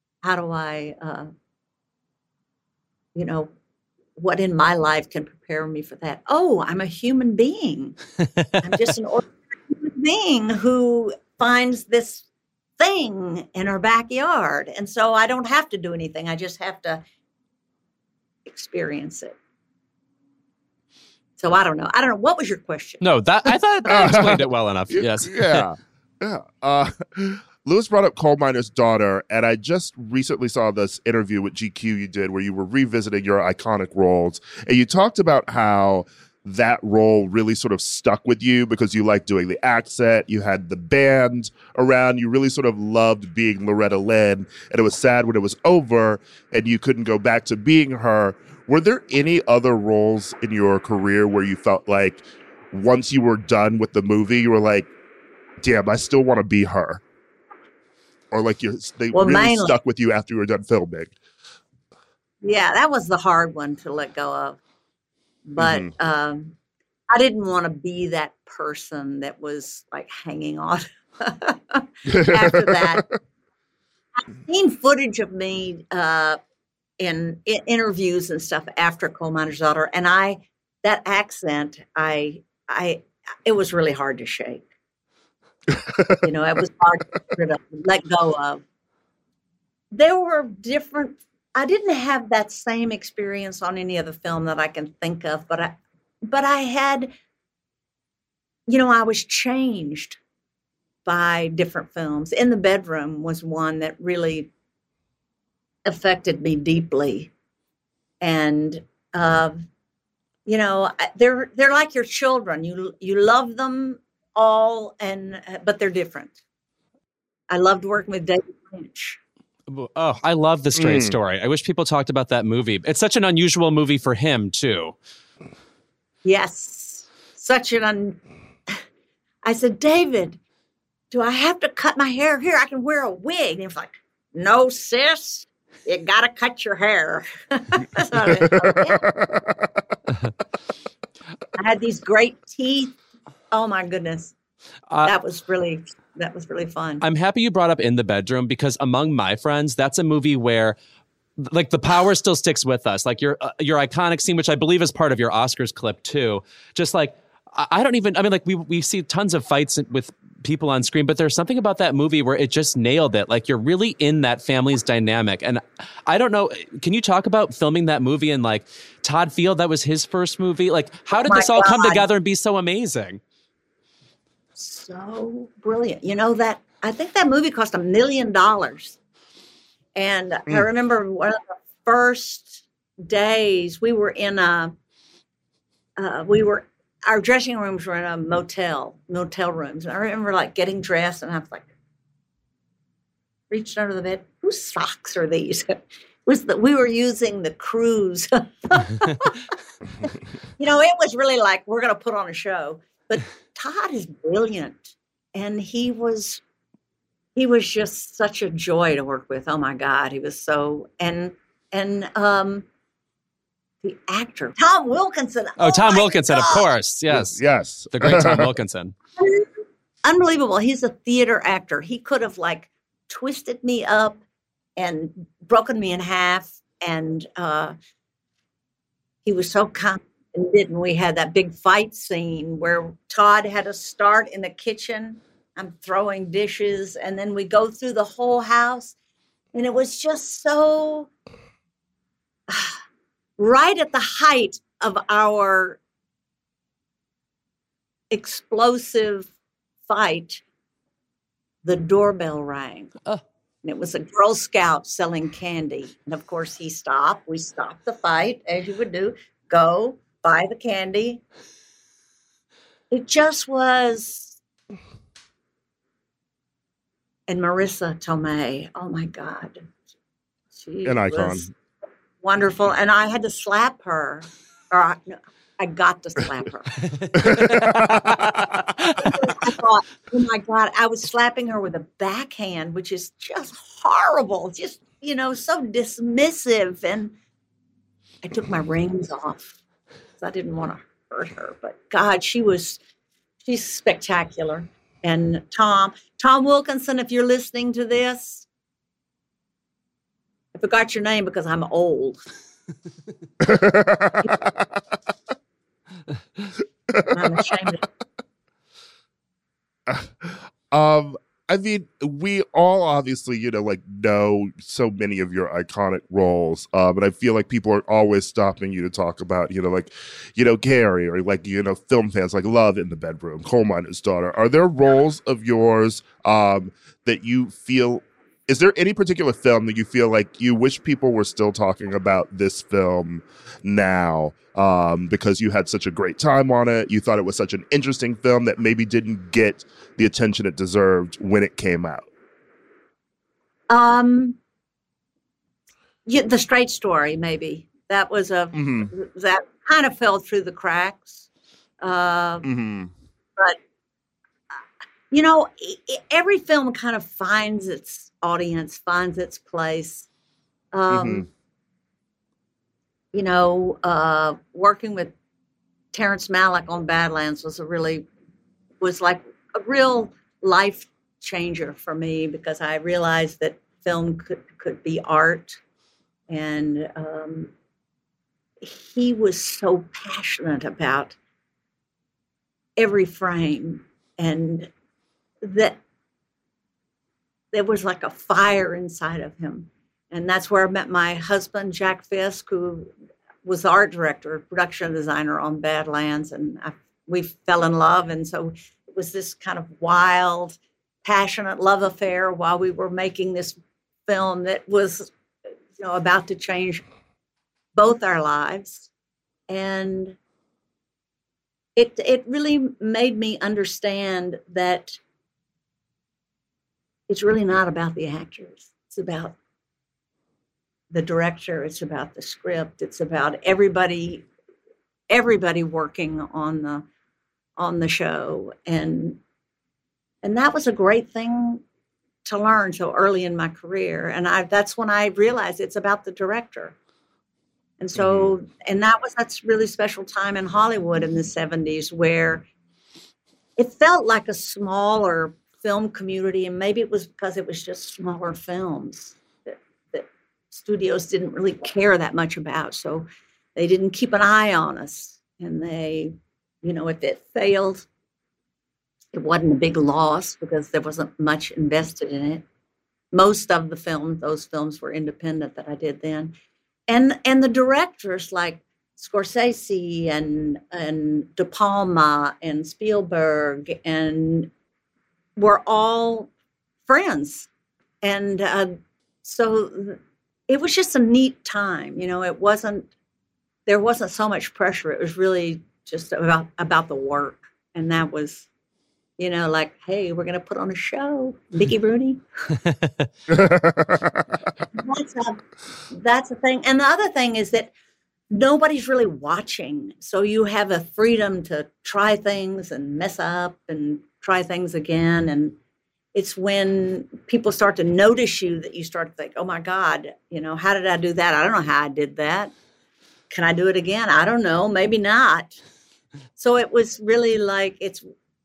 you know, what in my life can prepare me for that? Oh, I'm a human being. I'm just an ordinary human being who finds this thing in her backyard. And so I don't have to do anything. I just have to experience it. So I don't know. What was your question? No, I thought I explained it well enough. Yes. Yeah. Lewis brought up Coal Miner's Daughter, and I just recently saw this interview with GQ you did where you were revisiting your iconic roles, and you talked about how that role really sort of stuck with you because you liked doing the accent, you had the band around, you really sort of loved being Loretta Lynn, and it was sad when it was over and you couldn't go back to being her. Were there any other roles in your career where you felt like once you were done with the movie, you were like, damn, I still want to be her? Or like they really stuck with you after you were done filming? Yeah, that was the hard one to let go of. But I didn't want to be that person that was like hanging on after that. I've seen footage of me in interviews and stuff after Coal Miner's Daughter, and that accent, it was really hard to shake. You know, it was hard to let go of. There were different. I didn't have that same experience on any other film that I can think of, but I had. You know, I was changed by different films. In the Bedroom was one that really affected me deeply, and you know, they're like your children. You love them all, but they're different. I loved working with David Lynch. Oh, I love The Straight Story. I wish people talked about that movie. It's such an unusual movie for him too. Yes, I said, David, do I have to cut my hair? Here, I can wear a wig. And he was like, no, sis, you got to cut your hair. I had these great teeth. Oh my goodness. That was really fun. I'm happy you brought up In the Bedroom because among my friends, that's a movie where like the power still sticks with us. Like your iconic scene, which I believe is part of your Oscars clip too. Just like, I mean, like we see tons of fights with people on screen, but there's something about that movie where it just nailed it. Like, you're really in that family's dynamic. And I don't know, can you talk about filming that movie and like Todd Field, that was his first movie? Like, how did this all come together and be so amazing? So brilliant. You know, that I think that movie cost $1 million. And I remember one of the first days we were in our dressing rooms were in a motel rooms. And I remember like getting dressed and I was like, reached under the bed. Whose socks are these? We were using the cruise. You know, it was really like, we're going to put on a show. But Todd is brilliant. And he was just such a joy to work with. Oh my God. He was so, and the actor, Tom Wilkinson. Oh, Tom Wilkinson, God. Of course. Yes. Yes. The great Tom Wilkinson. Unbelievable. He's a theater actor. He could have like twisted me up and broken me in half. And he was so kind and didn't. We had that big fight scene where Todd had to start in the kitchen. I'm throwing dishes. And then we go through the whole house. And it was just so... right at the height of our explosive fight, the doorbell rang. And it was a Girl Scout selling candy. And of course, he stopped. We stopped the fight, as you would do. Go, buy the candy. It just was. And Marissa Tomei, oh my God. She an icon. Was wonderful. And I had to slap her. Or I got to slap her. I thought, oh my God, I was slapping her with a backhand, which is just horrible. Just, you know, so dismissive. And I took my rings off because I didn't want to hurt her. But God, she's spectacular. And Tom Wilkinson, if you're listening to this, I forgot your name because I'm old. I'm ashamed of it. I mean, we all obviously, you know, like know so many of your iconic roles, but I feel like people are always stopping you to talk about, you know, like, you know, Carrie, or like, you know, film fans like Love in the Bedroom, Coal Miner's Daughter. Are there roles of yours that you feel? Is there any particular film that you feel like you wish people were still talking about this film now because you had such a great time on it? You thought it was such an interesting film that maybe didn't get the attention it deserved when it came out? The Straight Story, maybe. That was that kind of fell through the cracks. But you know, every film kind of finds its audience, finds its place. You know, working with Terrence Malick on Badlands was like a real life changer for me, because I realized that film could be art. And he was so passionate about every frame, and that there was like a fire inside of him. And that's where I met my husband, Jack Fisk, who was the art director, production designer on Badlands. And we fell in love. And so it was this kind of wild, passionate love affair while we were making this film that was, you know, about to change both our lives. And it really made me understand that it's really not about the actors. It's about the director. It's about the script. It's about everybody working on the show. And that was a great thing to learn so early in my career. And that's when I realized it's about the director. And so, and that's really special time in Hollywood in the 70s, where it felt like a smaller film community. And maybe it was because it was just smaller films that studios didn't really care that much about. So they didn't keep an eye on us. And they, you know, if it failed, it wasn't a big loss because there wasn't much invested in it. Most of those films were independent that I did then. And the directors like Scorsese and De Palma and Spielberg and were all friends. And so it was just a neat time. There wasn't so much pressure. It was really just about the work. And that was, like, hey, we're going to put on a show, Mickey Rooney. That's the thing. And the other thing is that nobody's really watching. So you have a freedom to try things and mess up and try things again. And it's when people start to notice you that you start to think, oh my God, how did I do that? I don't know how I did that. Can I do it again? I don't know. Maybe not. So it was really like, it's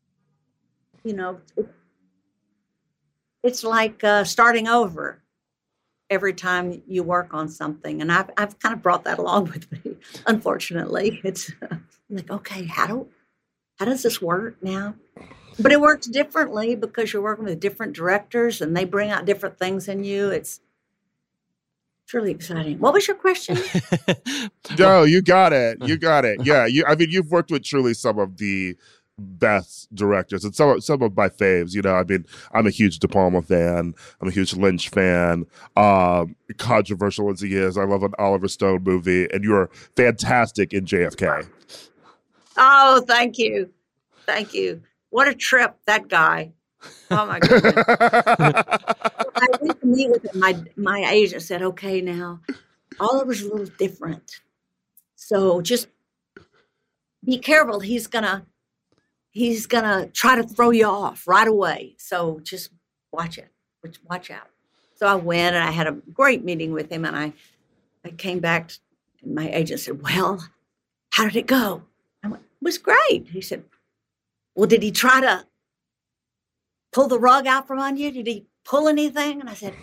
like starting over every time you work on something. And I've kind of brought that along with me. Unfortunately, it's like, okay, how does this work now? But it works differently because you're working with different directors and they bring out different things in you. It's really exciting. What was your question? No, you got it. Yeah, you've worked with truly some of the best directors and some of my faves. I'm a huge De Palma fan. I'm a huge Lynch fan. Controversial as he is, I love an Oliver Stone movie, and you're fantastic in JFK. Oh, thank you. What a trip, that guy. Oh my goodness. I went to meet with him. My agent said, okay, now Oliver's a little different. So just be careful. He's gonna try to throw you off right away. So just watch out. So I went and I had a great meeting with him, and I came back and my agent said, well, how did it go? I went, it was great. He said, well, did he try to pull the rug out from under you? Did he pull anything? And I said,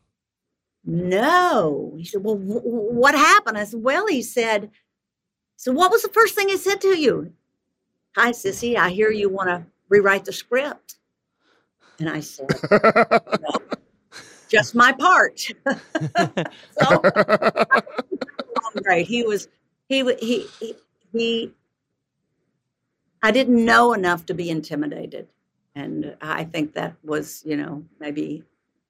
no. He said, well, what happened? I said, well, he said, what was the first thing he said to you? Hi, Sissy, I hear you want to rewrite the script. And I said, no, just my part. So, great. I didn't know enough to be intimidated. And I think that was, maybe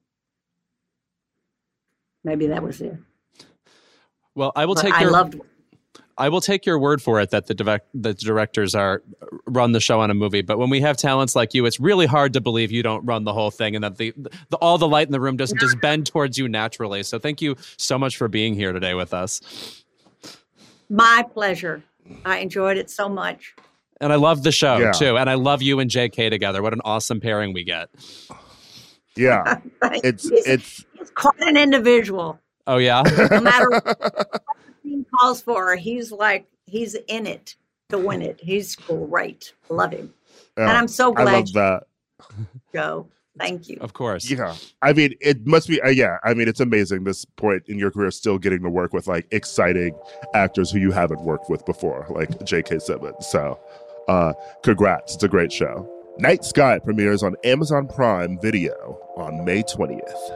that was it. Well, I will take your word for it that the directors run the show on a movie. But when we have talents like you, it's really hard to believe you don't run the whole thing and that all the light in the room doesn't just bend towards you naturally. So thank you so much for being here today with us. My pleasure. I enjoyed it so much. And I love the show, too. And I love you and JK together. What an awesome pairing we get. Yeah. It's quite an individual. Oh, yeah? No matter what the team calls for, he's in it to win it. He's great. Love him. And I'm so glad I love that. Joe. Thank you. Of course. Yeah. It must be, it's amazing this point in your career still getting to work with like exciting actors who you haven't worked with before, like J.K. Simmons. So congrats. It's a great show. Night Sky premieres on Amazon Prime Video on May 20th.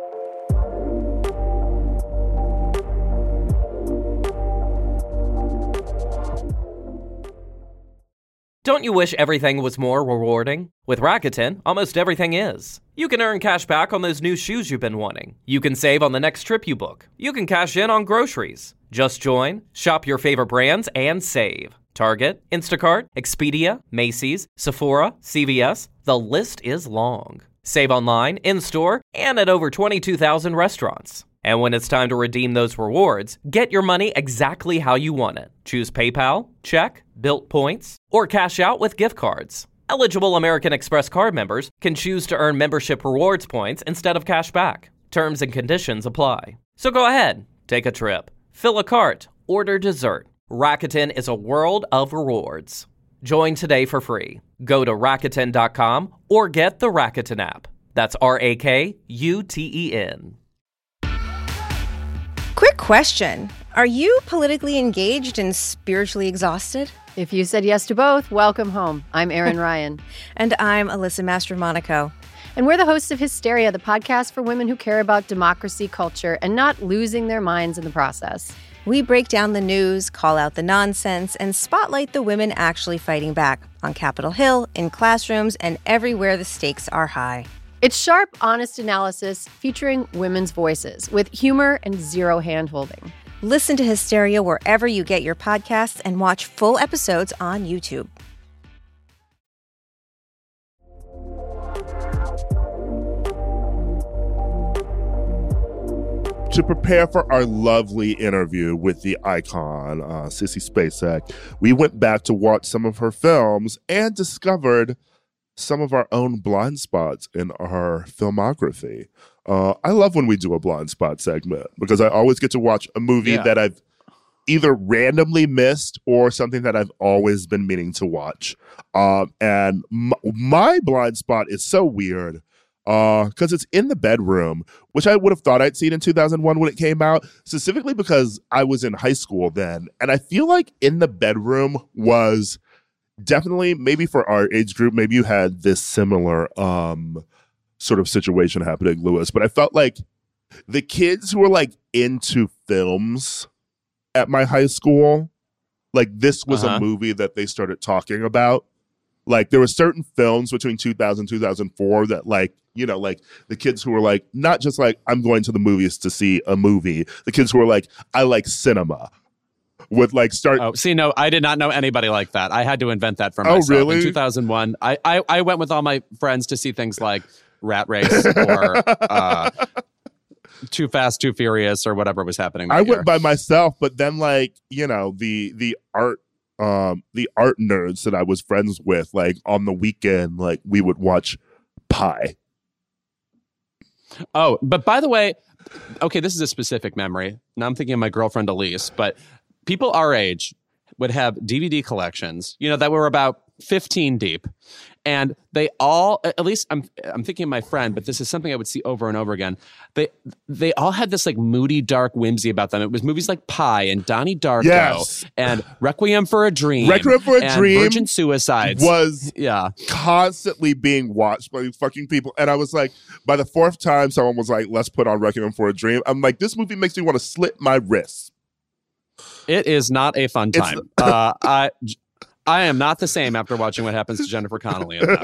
Don't you wish everything was more rewarding? With Rakuten, almost everything is. You can earn cash back on those new shoes you've been wanting. You can save on the next trip you book. You can cash in on groceries. Just join, shop your favorite brands, and save. Target, Instacart, Expedia, Macy's, Sephora, CVS, the list is long. Save online, in-store, and at over 22,000 restaurants. And when it's time to redeem those rewards, get your money exactly how you want it. Choose PayPal, check, Bilt points, or cash out with gift cards. Eligible American Express card members can choose to earn membership rewards points instead of cash back. Terms and conditions apply. So go ahead, take a trip, fill a cart, order dessert. Rakuten is a world of rewards. Join today for free. Go to Rakuten.com or get the Rakuten app. That's RAKUTEN. Quick question. Are you politically engaged and spiritually exhausted? If you said yes to both, welcome home. I'm Erin Ryan. And I'm Alyssa Mastromonaco. And we're the hosts of Hysteria, the podcast for women who care about democracy, culture, and not losing their minds in the process. We break down the news, call out the nonsense, and spotlight the women actually fighting back on Capitol Hill, in classrooms, and everywhere the stakes are high. It's sharp, honest analysis featuring women's voices with humor and zero hand-holding. Listen to Hysteria wherever you get your podcasts and watch full episodes on YouTube. To prepare for our lovely interview with the icon, Sissy Spacek, we went back to watch some of her films and discovered some of our own blind spots in our filmography. I love when we do a blind spot segment because I always get to watch a movie that I've either randomly missed or something that I've always been meaning to watch. And my blind spot is so weird because it's In the Bedroom, which I would have thought I'd seen in 2001 when it came out, specifically because I was in high school then. And I feel like In the Bedroom was definitely, maybe for our age group, maybe you had this similar sort of situation happening, Lewis. But I felt like the kids who were like into films at my high school, like this was a movie that they started talking about. Like there were certain films between 2000 and 2004 that like, you know, like the kids who were like, not just like, I'm going to the movies to see a movie. The kids who were like, I like cinema. Would like start. Oh, see, no, I did not know anybody like that. I had to invent that for myself. Oh, really? In 2001, I went with all my friends to see things like Rat Race or Too Fast, Too Furious or whatever was happening. I went by myself, but then like, you know, the art nerds that I was friends with, like on the weekend, like we would watch Pi. Oh, but by the way, okay, this is a specific memory. Now I'm thinking of my girlfriend Elise, but people our age would have DVD collections, you know, that were about 15 deep. And they all, at least I'm thinking of my friend, but this is something I would see over and over again. They all had this like moody, dark whimsy about them. It was movies like Pi and Donnie Darko and Requiem for a Dream. Requiem for a Dream. Virgin Suicides. Was constantly being watched by these fucking people. And I was like, by the fourth time someone was like, let's put on Requiem for a Dream. I'm like, this movie makes me want to slit my wrists. It is not a fun time. I am not the same after watching what happens to Jennifer Connelly in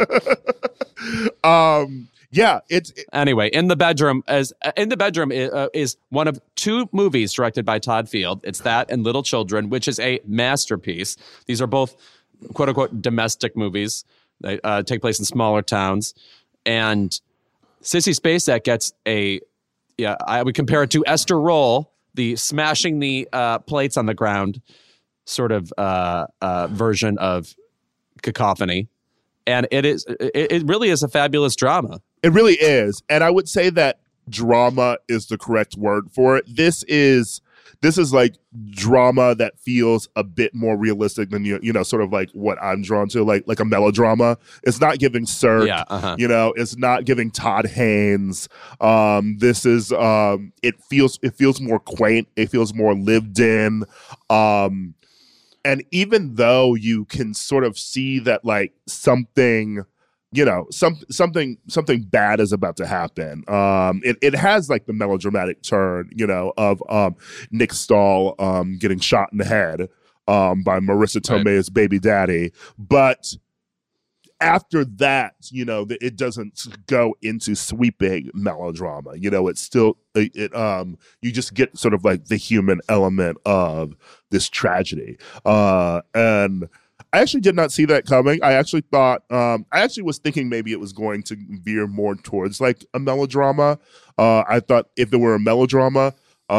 that. Anyway, In the Bedroom is one of two movies directed by Todd Field. It's that and Little Children, which is a masterpiece. These are both quote unquote domestic movies. They take place in smaller towns, and Sissy Spacek gets I would compare it to Esther Roll, the smashing the plates on the ground sort of version of Cacophony. And it really is a fabulous drama. It really is. And I would say that drama is the correct word for it. This is like drama that feels a bit more realistic than you know, sort of like what I'm drawn to, like a melodrama. It's not giving Cirque, you know, it's not giving Todd Haynes. This is it feels more quaint, it feels more lived in. And even though you can sort of see that like something, you know, something bad is about to happen. It has like the melodramatic turn, you know, of Nick Stahl getting shot in the head by Marissa Tomei's baby daddy. But after that, you know, it doesn't go into sweeping melodrama. You know, it's still you just get sort of like the human element of this tragedy. And I actually did not see that coming. I actually thought, I actually was thinking maybe it was going to veer more towards like a melodrama. I thought if there were a melodrama,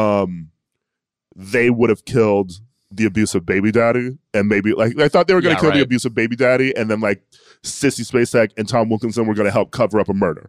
they would have killed the abusive baby daddy. And maybe like, I thought they were going to kill the abusive baby daddy. And then like Sissy Spacek and Tom Wilkinson were going to help cover up a murder.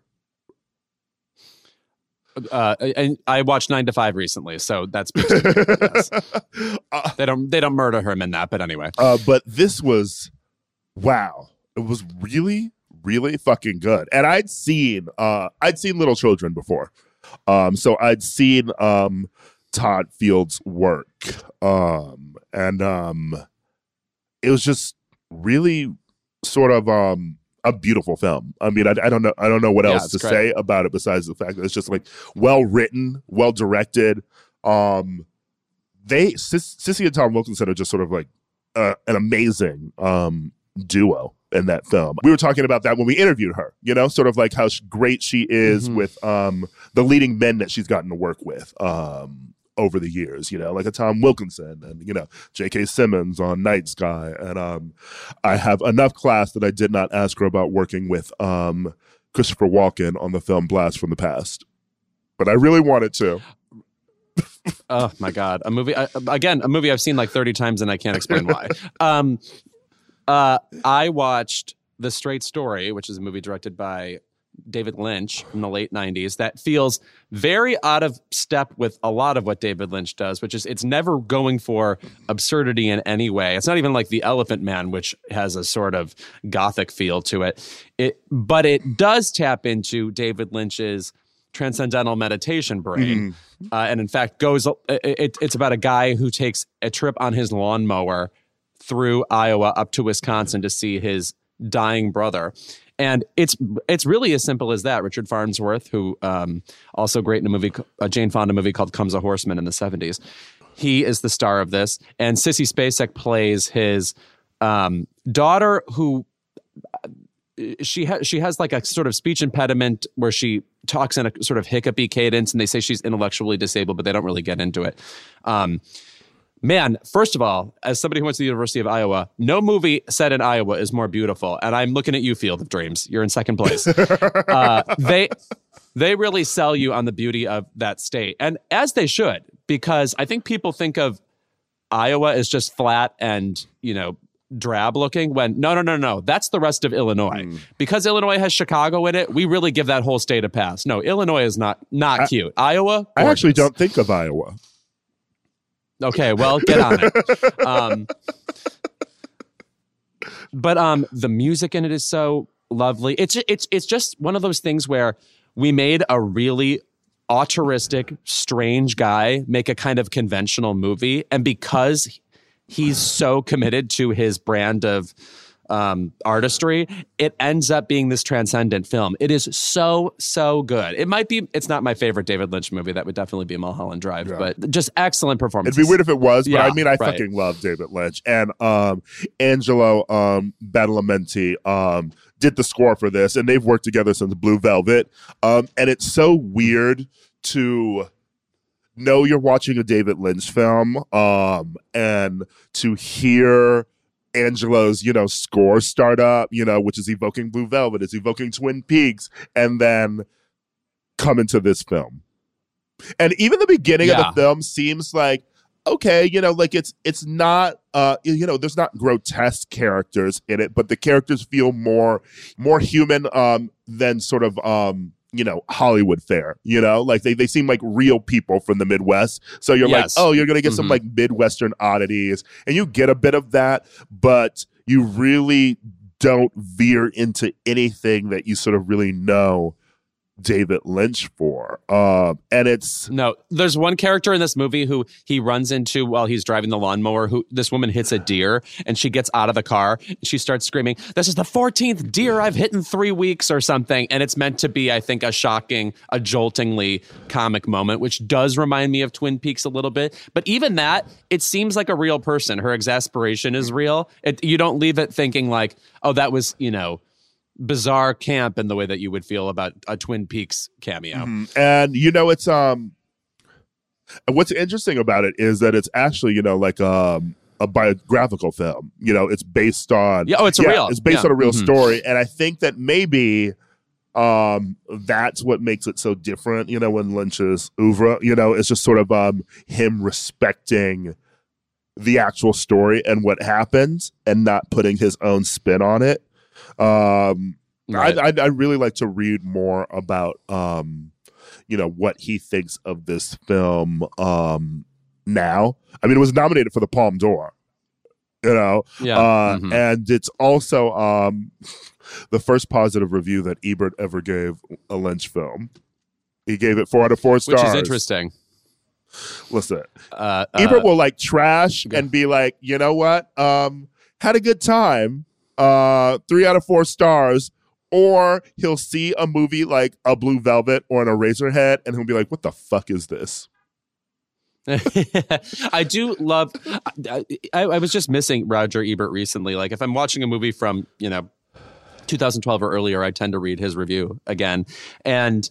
And I watched 9 to 5 recently, so that's yes. They don't murder him in that, but anyway. But this was wow. It was really, really fucking good. And I'd seen Little Children before. So I'd seen Todd Field's work. And it was just really sort of a beautiful film. I mean, I don't know what else to say about it besides the fact that it's just like well written, well directed. Sissy and Tom Wilkinson are just sort of like an amazing duo in that film. We were talking about that when we interviewed her, you know, sort of like how great she is with the leading men that she's gotten to work with over the years, you know, like a Tom Wilkinson and, you know, J.K. Simmons on Night Sky. And I have enough class that I did not ask her about working with Christopher Walken on the film Blast from the Past. But I really wanted to. Oh my God. A movie I've seen like 30 times and I can't explain why. I watched The Straight Story, which is a movie directed by David Lynch from the late 90s that feels very out of step with a lot of what David Lynch does, which is it's never going for absurdity in any way. It's not even like The Elephant Man, which has a sort of gothic feel to it. But it does tap into David Lynch's transcendental meditation brain. And in fact, it's about a guy who takes a trip on his lawnmower through Iowa up to Wisconsin to see his dying brother. And it's really as simple as that. Richard Farnsworth, who also great in a Jane Fonda movie called Comes a Horseman in the 70s. He is the star of this. And Sissy Spacek plays his daughter, who she has like a sort of speech impediment where she talks in a sort of hiccupy cadence, and they say she's intellectually disabled, but they don't really get into it. Man, first of all, as somebody who went to the University of Iowa, no movie set in Iowa is more beautiful. And I'm looking at you, Field of Dreams. You're in second place. They really sell you on the beauty of that state. And as they should, because I think people think of Iowa as just flat and, you know, drab looking when no. That's the rest of Illinois. Because Illinois has Chicago in it, we really give that whole state a pass. No, Illinois is not cute. Iowa, gorgeous. I actually don't think of Iowa. Okay, well, get on it. But the music in it is so lovely. It's just one of those things where we made a really altruistic, strange guy make a kind of conventional movie, and because he's so committed to his brand of artistry, it ends up being this transcendent film. It is so good. It's not my favorite David Lynch movie. That would definitely be Mulholland Drive, but just excellent performance. It'd be weird if it was, but I mean, I fucking love David Lynch. And Angelo Badalamenti did the score for this, and they've worked together since Blue Velvet. And it's so weird to know you're watching a David Lynch film and to hear Angelo's, you know, score start up, you know, which is evoking Blue Velvet, it's evoking Twin Peaks, and then come into this film. And even the beginning of the film seems like, okay, you know, like it's not, you know, there's not grotesque characters in it, but the characters feel more human than sort of, you know, Hollywood fare, you know, like they seem like real people from the Midwest. So you're like, oh, you're going to get some like Midwestern oddities, and you get a bit of that, but you really don't veer into anything that you sort of really know David Lynch for. And there's one character in this movie who he runs into while he's driving the lawnmower, who this woman hits a deer, and she gets out of the car and she starts screaming, "This is the 14th deer I've hit in 3 weeks," or something. And it's meant to be, I think, a joltingly comic moment, which does remind me of Twin Peaks a little bit. But even that, it seems like a real person. Her exasperation is real. You don't leave it thinking like, oh, that was, you know, bizarre camp in the way that you would feel about a Twin Peaks cameo. And you know, it's what's interesting about it is that it's actually, you know, like a biographical film. You know, it's based on it's based on a real story, and I think that maybe that's what makes it so different, you know, in Lynch's oeuvre. You know, it's just sort of him respecting the actual story and what happens and not putting his own spin on it. I'd really like to read more about you know, what he thinks of this film now. I mean, it was nominated for the Palme d'Or, you know, and it's also the first positive review that Ebert ever gave a Lynch film. He gave it 4 out of 4 stars, which is interesting. Listen, Ebert will like trash and be like, you know what? Had a good time. 3 out of 4 stars. Or he'll see a movie like A Blue Velvet or an Eraserhead, and he'll be like, what the fuck is this? I do love, I was just missing Roger Ebert recently. Like if I'm watching a movie from, 2012 or earlier, I tend to read his review again. And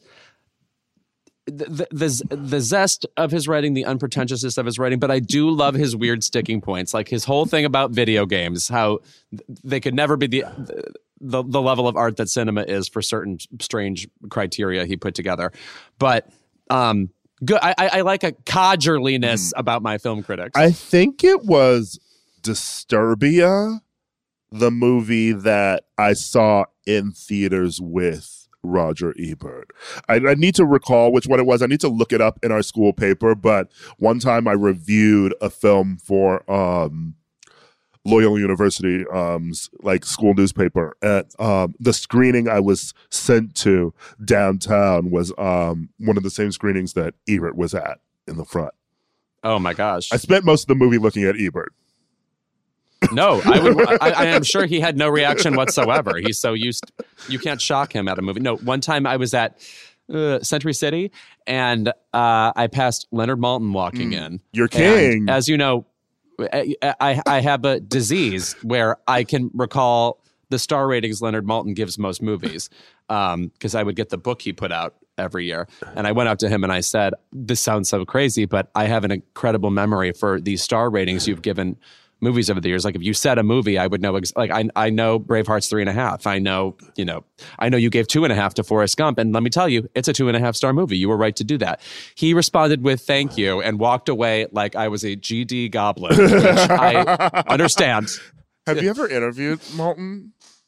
the zest of his writing, the unpretentiousness of his writing, but I do love his weird sticking points, like his whole thing about video games, how they could never be the level of art that cinema is for certain strange criteria he put together. But good. I like a codgerliness about my film critics. I think it was Disturbia, the movie that I saw in theaters with Roger Ebert. I need to recall which one it was. I need to look it up in our school paper. But one time I reviewed a film for Loyola University, like school newspaper. At the screening I was sent to downtown was one of the same screenings that Ebert was at in the front. Oh my gosh! I spent most of the movie looking at Ebert. No, I am sure he had no reaction whatsoever. He's so used. You can't shock him at a movie. No, one time I was at Century City, and I passed Leonard Maltin walking in. Your king, and, as you know. I have a disease where I can recall the star ratings Leonard Maltin gives most movies, because I would get the book he put out every year. And I went up to him and I said, this sounds so crazy, but I have an incredible memory for these star ratings you've given movies over the years. Like if you said a movie, I would know. I know Braveheart's 3.5. I know you gave 2.5 to Forrest Gump, and let me tell you, it's a 2.5 star movie. You were right to do that. He responded with thank you and walked away like I was a GD goblin, which I understand. Have you ever interviewed Maltin?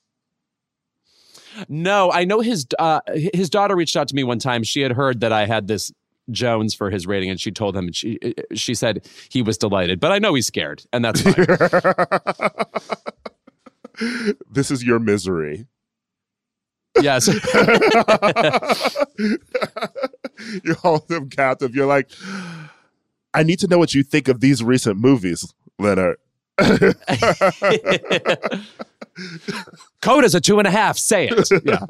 No, I know his daughter reached out to me one time. She had heard that I had this Jones for his rating, and she told him, she said he was delighted, but I know he's scared, and that's fine. This is your misery. Yes. You hold him captive. You're like, I need to know what you think of these recent movies, Leonard. Coda's a 2.5. Say it. Yeah.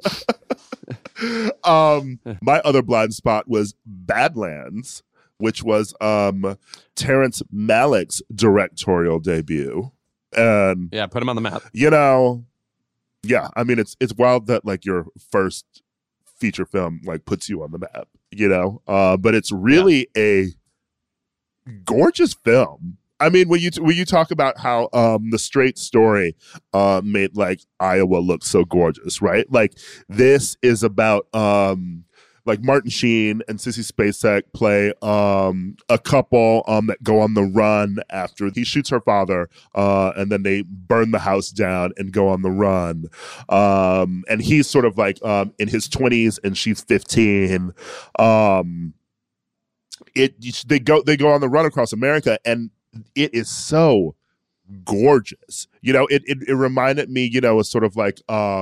My other blind spot was Badlands, which was Terrence Malick's directorial debut. And yeah, put him on the map. Yeah, I mean it's wild that like your first feature film like puts you on the map, but it's really a gorgeous film. I mean, when you talk about how the Straight Story made like Iowa look so gorgeous, right? Like this is about like Martin Sheen and Sissy Spacek play a couple that go on the run after he shoots her father, and then they burn the house down and go on the run. And he's sort of like in his 20s and she's 15. They go on the run across America, and it is so gorgeous. It reminded me, it's sort of like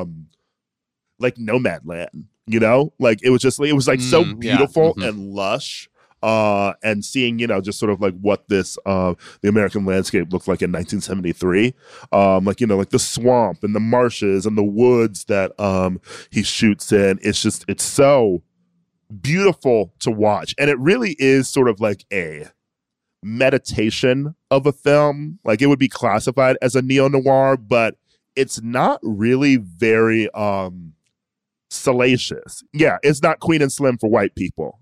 Nomadland, like it was like so beautiful and lush. And seeing, just sort of like what this, the American landscape looked like in 1973, like the swamp and the marshes and the woods that he shoots in. It's so beautiful to watch. And it really is sort of like a meditation of a film. Like it would be classified as a neo-noir, but it's not really very salacious. Yeah, it's not Queen and Slim for white people,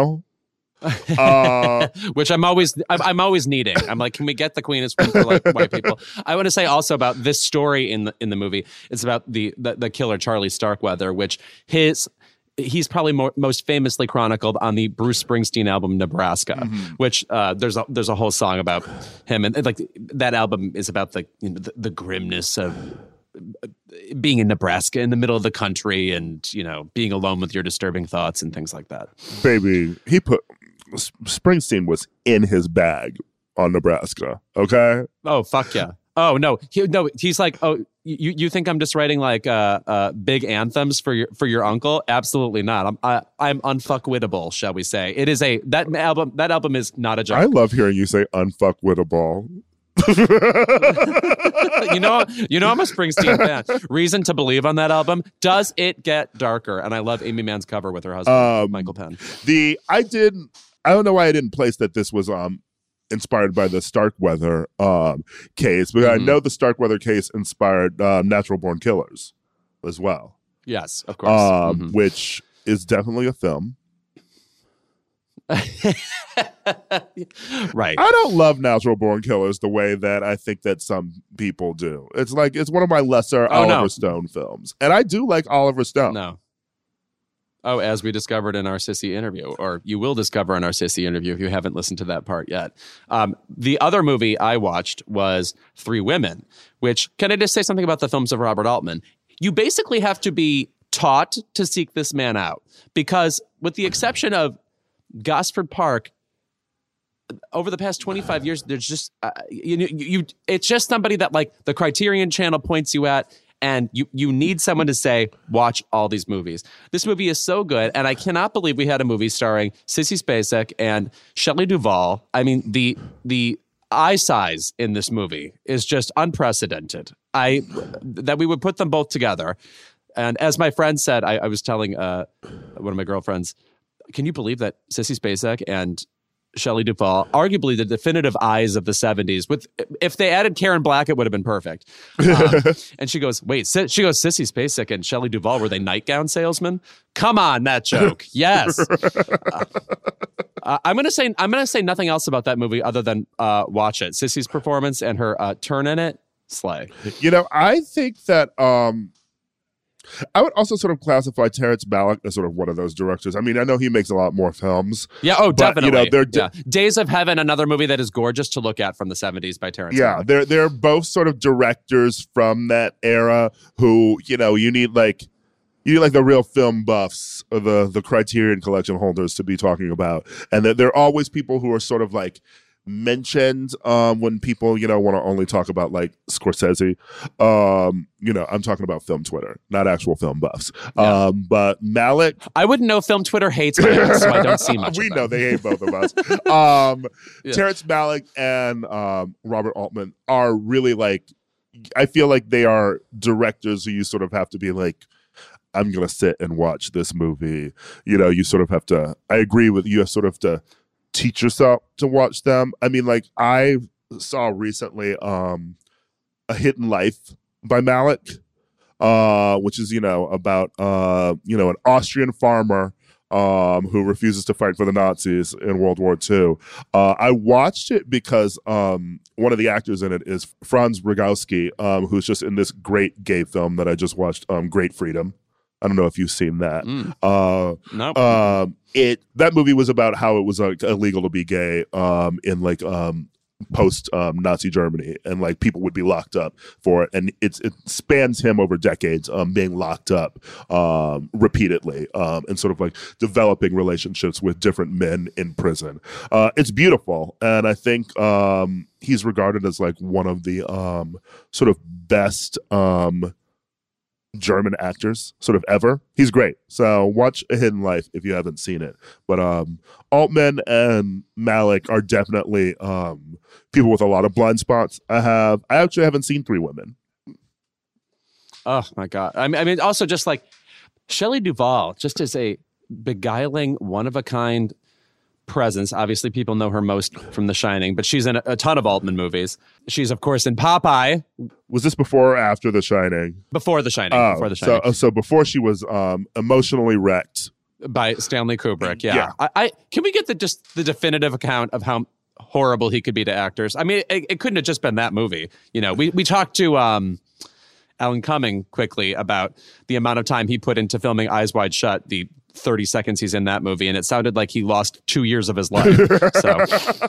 which I'm always needing. I'm like, can we get the Queen and Slim for like white people? I want to say also about this story in the movie. It's about the killer Charlie Starkweather, which he's probably most famously chronicled on the Bruce Springsteen album Nebraska, which there's a whole song about him, and like that album is about the grimness of being in Nebraska in the middle of the country, and being alone with your disturbing thoughts and things like that. Baby, Springsteen was in his bag on Nebraska. Okay. Oh fuck yeah. Oh no, he's like, oh, You think I'm just writing like big anthems for your uncle? Absolutely not. I'm unfuckwittable, shall we say? It is that album is not a joke. I love hearing you say unfuckwittable. you know I'm a Springsteen fan. Reason to Believe on that album. Does it get darker? And I love Amy Mann's cover with her husband, Michael Penn. I don't know why I didn't place that this was inspired by the Starkweather case, but I know the Starkweather case inspired Natural Born Killers as well. Yes, of course. Which is definitely a film. Right. I don't love Natural Born Killers the way that I think that some people do. It's one of my lesser Oliver Stone films. And I do like Oliver Stone. No. Oh, as we discovered in our Sissy interview, or you will discover in our Sissy interview if you haven't listened to that part yet. The other movie I watched was Three Women, which, can I just say something about the films of Robert Altman? You basically have to be taught to seek this man out, because with the exception of Gosford Park, over the past 25 years, there's just, it's just somebody that like the Criterion Channel points you at, and you need someone to say, watch all these movies. This movie is so good, and I cannot believe we had a movie starring Sissy Spacek and Shelley Duvall. I mean, the eye size in this movie is just unprecedented. That we would put them both together. And as my friend said, I was telling one of my girlfriends, can you believe that Sissy Spacek and Shelley Duvall, arguably the definitive eyes of the 70s. If they added Karen Black, it would have been perfect. And she goes, Sissy Spacek and Shelley Duvall, were they nightgown salesmen? Come on, that joke. Yes. I'm gonna say nothing else about that movie other than watch it. Sissy's performance and her turn in it, slay. I think that I would also sort of classify Terrence Malick as sort of one of those directors. I mean, I know he makes a lot more films. Yeah, definitely. Days of Heaven, another movie that is gorgeous to look at from the 70s by Terrence Malick. Yeah, they're both sort of directors from that era who, you need like the real film buffs or the Criterion Collection holders to be talking about. And they're always people who are sort of like mentioned when people want to only talk about like Scorsese. I'm talking about film Twitter, not actual film buffs. But Malick, I wouldn't know film Twitter hates my ass, so I don't see much. We know they hate both of us. Terrence Malick and Robert Altman are really like, I feel like they are directors who you sort of have to be like, I'm gonna sit and watch this movie. You sort of have to, I agree with you, sort of to teach yourself to watch them. I mean, like I saw recently A Hidden Life by Malick, which is, about, an Austrian farmer who refuses to fight for the Nazis in World War II. I watched it because one of the actors in it is Franz Rogowski, who's just in this great gay film that I just watched, Great Freedom. I don't know if you've seen that. Nope. That movie was about how it was like illegal to be gay in like post Nazi Germany, and like people would be locked up for it, and it spans him over decades, being locked up repeatedly, and sort of like developing relationships with different men in prison. It's beautiful, and I think he's regarded as like one of the sort of best German actors sort of ever. He's great. So watch A Hidden Life if you haven't seen it. But Altman and Malick are definitely people with a lot of blind spots. I actually haven't seen Three Women. Oh my God. I mean, also just like Shelley Duvall, just as a beguiling, one-of-a-kind presence. Obviously, people know her most from The Shining, but she's in a ton of Altman movies. She's, of course, in Popeye. Was this before or after The Shining? Before The Shining. Before The Shining. So before she was emotionally wrecked by Stanley Kubrick. Yeah. Can we get the definitive account of how horrible he could be to actors? I mean, it couldn't have just been that movie. We talked to Alan Cumming quickly about the amount of time he put into filming Eyes Wide Shut, the 30 seconds he's in that movie, and it sounded like he lost 2 years of his life. So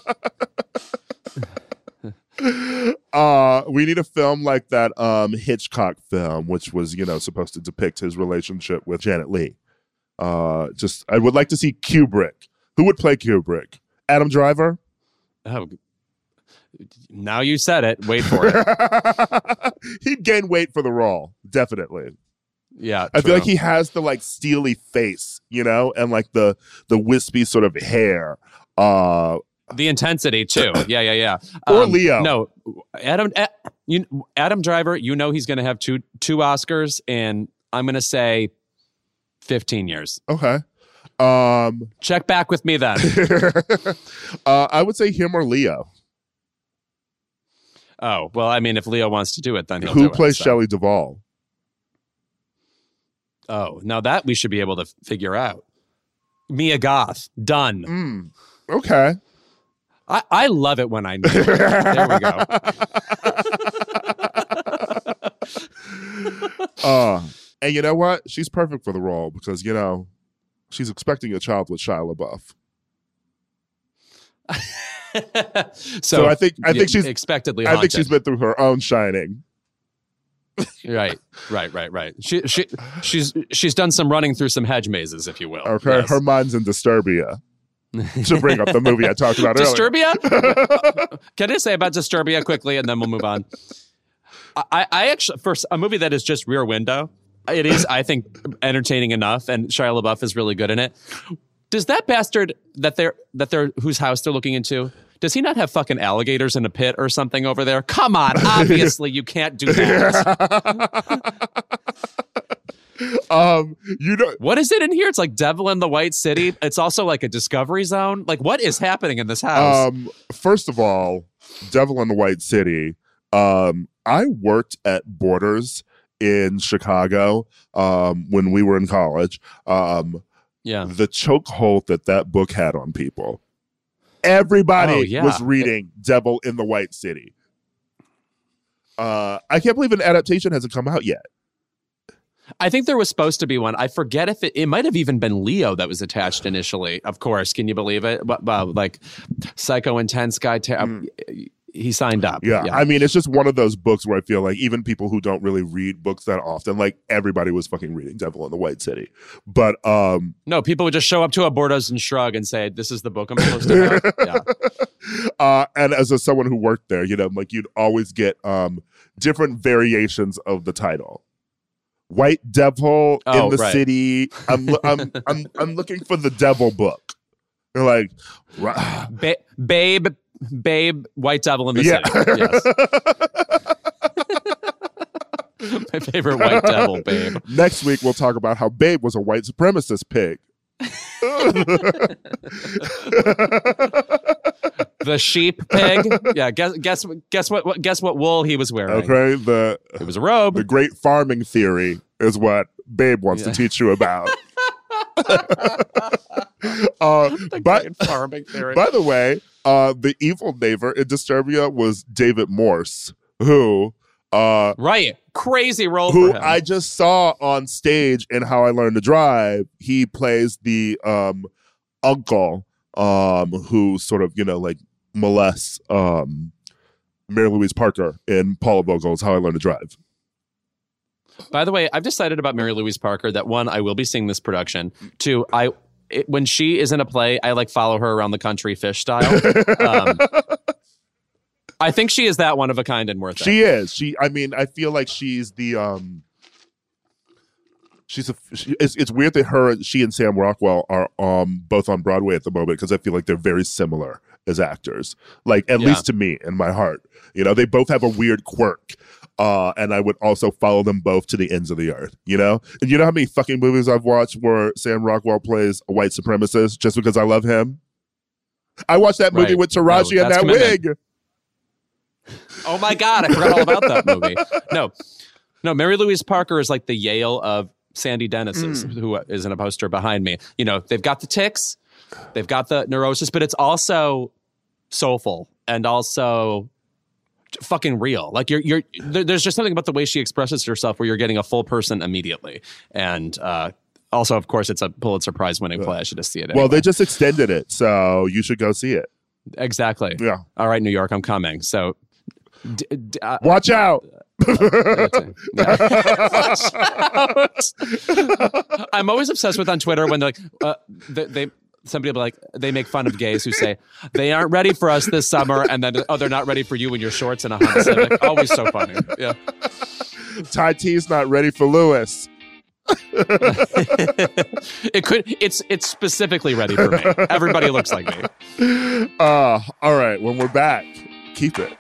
we need a film like that Hitchcock film, which was supposed to depict his relationship with Janet Leigh. I would like to see Kubrick. Who would play Kubrick? Adam Driver? Oh, Now you said it. Wait for it. He'd gain weight for the role, definitely. Yeah, I feel like he has the like steely face, and like the wispy sort of hair. The intensity too. Yeah. Or Leo. No, Adam Driver. He's going to have two Oscars, and I'm going to say 15 years. Okay. Check back with me then. I would say him or Leo. Oh, well, I mean, if Leo wants to do it, then he'll do it. Who plays so. Shelley Duvall? Oh, now that we should be able to figure out. Mia Goth. Done. Okay. I love it when I know. There we go. And you know what? She's perfect for the role because, she's expecting a child with Shia LaBeouf. So I think she's expectedly I haunted. think she's been through her own shining. Right. She's done some running through some hedge mazes, if you will. Okay, yes. Her mind's in Disturbia. To bring up the movie I talked about earlier. Disturbia? Can I say about Disturbia quickly, and then we'll move on? I actually, for a movie that is just Rear Window, it is, I think, entertaining enough, and Shia LaBeouf is really good in it. Does that bastard that they're whose house they're looking into? Does he not have fucking alligators in a pit or something over there? Come on, obviously you can't do that. What is it in here? It's like Devil in the White City. It's also like a Discovery Zone. Like, what is happening in this house? First of all, Devil in the White City. I worked at Borders in Chicago when we were in college. The chokehold that book had on people. Everybody was reading Devil in the White City. I can't believe an adaptation hasn't come out yet. I think there was supposed to be one. I forget if it might have even been Leo that was attached initially. Of course, can you believe it? Well, like Psycho Intense guy, he signed up. Yeah, I mean, it's just one of those books where I feel like even people who don't really read books that often, like everybody was fucking reading Devil in the White City. But no, people would just show up to a Borders and shrug and say, "This is the book I'm supposed to have." Yeah. And as someone who worked there, like you'd always get different variations of the title. White Devil in the City. I'm looking for the Devil book. They're like, Babe, White Devil in the City. Yes. My favorite White Devil, Babe. Next week we'll talk about how Babe was a white supremacist pig. The sheep pig. Yeah, guess what wool he was wearing. Okay, it was a robe. The great farming theory is what Babe wants to teach you about. Great farming theory. By the way, the evil neighbor in Disturbia was David Morse, who crazy role who for him. I just saw on stage in How I Learned to Drive. He plays the uncle who sort of like molests Mary Louise Parker in Paula Vogel's How I Learned to Drive. By the way, I've decided about Mary Louise Parker that one, I will be seeing this production. Two, when she is in a play, I like follow her around the country fish style. I think she is that one of a kind and worth it. She is. I mean, I feel like she's the it's weird that she and Sam Rockwell are both on Broadway at the moment because I feel like they're very similar as actors. Like at least to me in my heart. They both have a weird quirk. And I would also follow them both to the ends of the earth, And you know how many fucking movies I've watched where Sam Rockwell plays a white supremacist just because I love him? I watched that movie with Taraji and that commitment. wig. Oh my God, I forgot all about that movie. No, Mary Louise Parker is like the Yale of Sandy Dennis's, who is in a poster behind me. They've got the tics, they've got the neurosis, but it's also soulful and also fucking real. Like there's just something about the way she expresses herself where you're getting a full person immediately. And also, of course, it's a Pulitzer Prize winning play. I should just see it. Anyway. Well, they just extended it, so you should go see it. Exactly. Yeah. All right, New York, I'm coming. So watch out. I'm always obsessed with on Twitter when they're like, somebody will be like, they make fun of gays who say they aren't ready for us this summer, and then they're not ready for you in your shorts and a Honda Civic. Always so funny. Yeah. Ty T's not ready for Lewis. It's specifically ready for me. Everybody looks like me. All right, when we're back, keep it.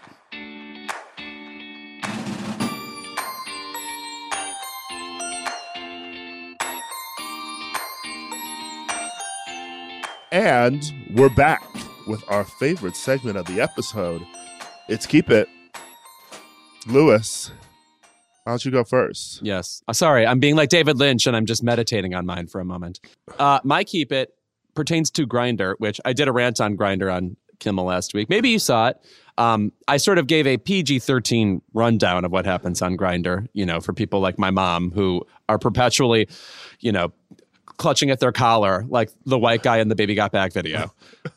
And we're back with our favorite segment of the episode. It's Keep It. Lewis, why don't you go first? Yes. Sorry, I'm being like David Lynch, and I'm just meditating on mine for a moment. My Keep It pertains to Grindr, which I did a rant on Grindr on Kimmel last week. Maybe you saw it. I sort of gave a PG-13 rundown of what happens on Grindr, for people like my mom who are perpetually, clutching at their collar like the white guy in the Baby Got Back video.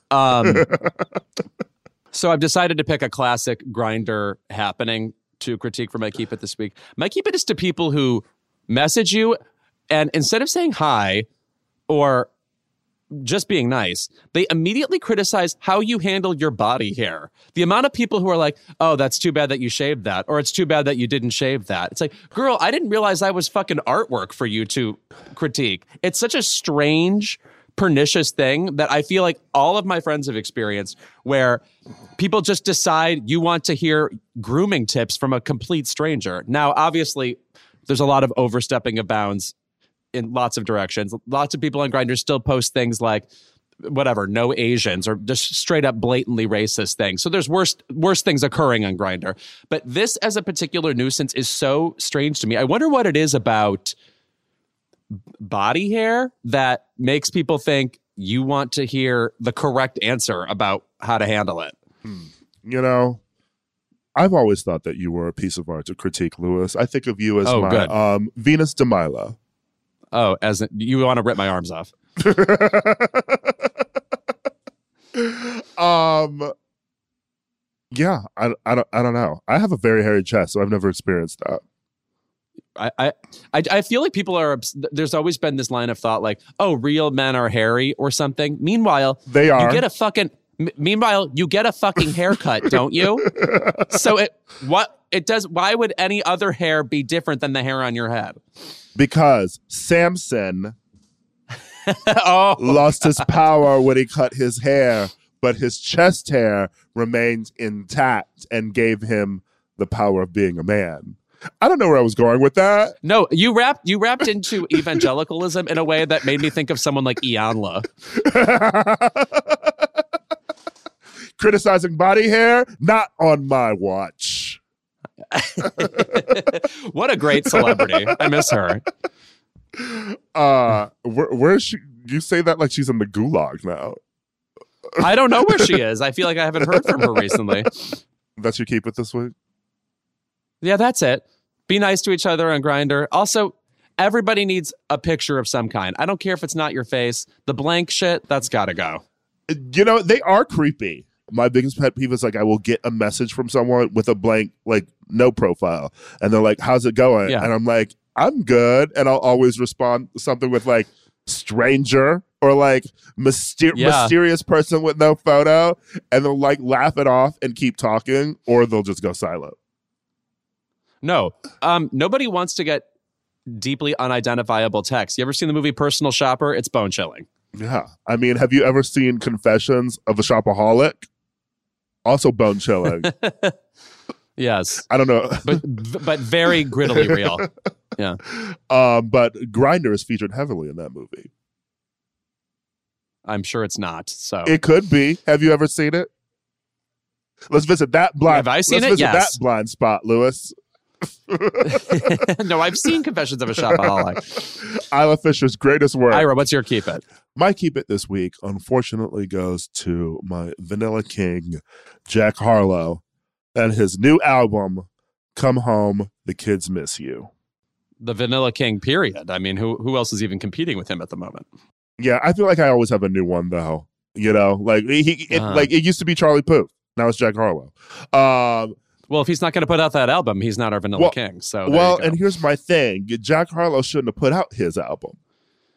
So I've decided to pick a classic Grindr happening to critique for my Keep It this week. My Keep It is to people who message you, and instead of saying hi or just being nice, they immediately criticize how you handle your body hair. The amount of people who are like, oh, that's too bad that you shaved that, or it's too bad that you didn't shave that. It's like, girl, I didn't realize I was fucking artwork for you to critique. It's such a strange, pernicious thing that I feel like all of my friends have experienced, where people just decide you want to hear grooming tips from a complete stranger. Now, obviously, there's a lot of overstepping of bounds in lots of directions. Lots of people on Grindr still post things like, whatever, no Asians, or just straight up blatantly racist things. So there's worse things occurring on Grindr. But this as a particular nuisance is so strange to me. I wonder what it is about body hair that makes people think you want to hear the correct answer about how to handle it. I've always thought that you were a piece of art to critique, Lewis. I think of you as my Venus de Milo. Oh, as you want to rip my arms off. Yeah, I don't know. I have a very hairy chest, so I've never experienced that. I feel like people are. There's always been this line of thought like, oh, real men are hairy or something. Meanwhile, they are. Meanwhile, you get a fucking haircut, don't you? So why would any other hair be different than the hair on your head? Because Samson lost his power when he cut his hair, but his chest hair remained intact and gave him the power of being a man. I don't know where I was going with that. No, you wrapped into evangelicalism in a way that made me think of someone like Ianla. Criticizing body hair? Not on my watch. What a great celebrity. I miss her. Where is she? You say that like she's in the gulag now. I don't know where she is. I feel like I haven't heard from her recently. That's your Keep It this week? Yeah, that's it. Be nice to each other on Grindr. Also, everybody needs a picture of some kind. I don't care if it's not your face. The blank shit, that's got to go. They are creepy. My biggest pet peeve is like I will get a message from someone with a blank, like no profile. And they're like, how's it going? Yeah. And I'm like, I'm good. And I'll always respond something with like stranger or like mysterious person with no photo. And they'll like laugh it off and keep talking, or they'll just go silent. No, nobody wants to get deeply unidentifiable text. You ever seen the movie Personal Shopper? It's bone chilling. Yeah. I mean, have you ever seen Confessions of a Shopaholic? Also bone chilling. Yes. I don't know. but very grittily real. Yeah. But Grindr is featured heavily in that movie. I'm sure it's not. So it could be. Have you ever seen it? Let's visit that blind. Have I seen Let's it? visit Yes. that blind spot, Lewis. No, I've seen Confessions of a Shopaholic. Isla Fisher's greatest work. Ira, what's your Keep It? My Keep It this week, unfortunately, goes to my Vanilla King, Jack Harlow, and his new album, Come Home, The Kids Miss You. The Vanilla King, period. I mean, who else is even competing with him at the moment? Yeah, I feel like I always have a new one, though. Like it used to be Charlie Puth. Now it's Jack Harlow. Well, if he's not going to put out that album, he's not our Vanilla King. So and here's my thing: Jack Harlow shouldn't have put out his album.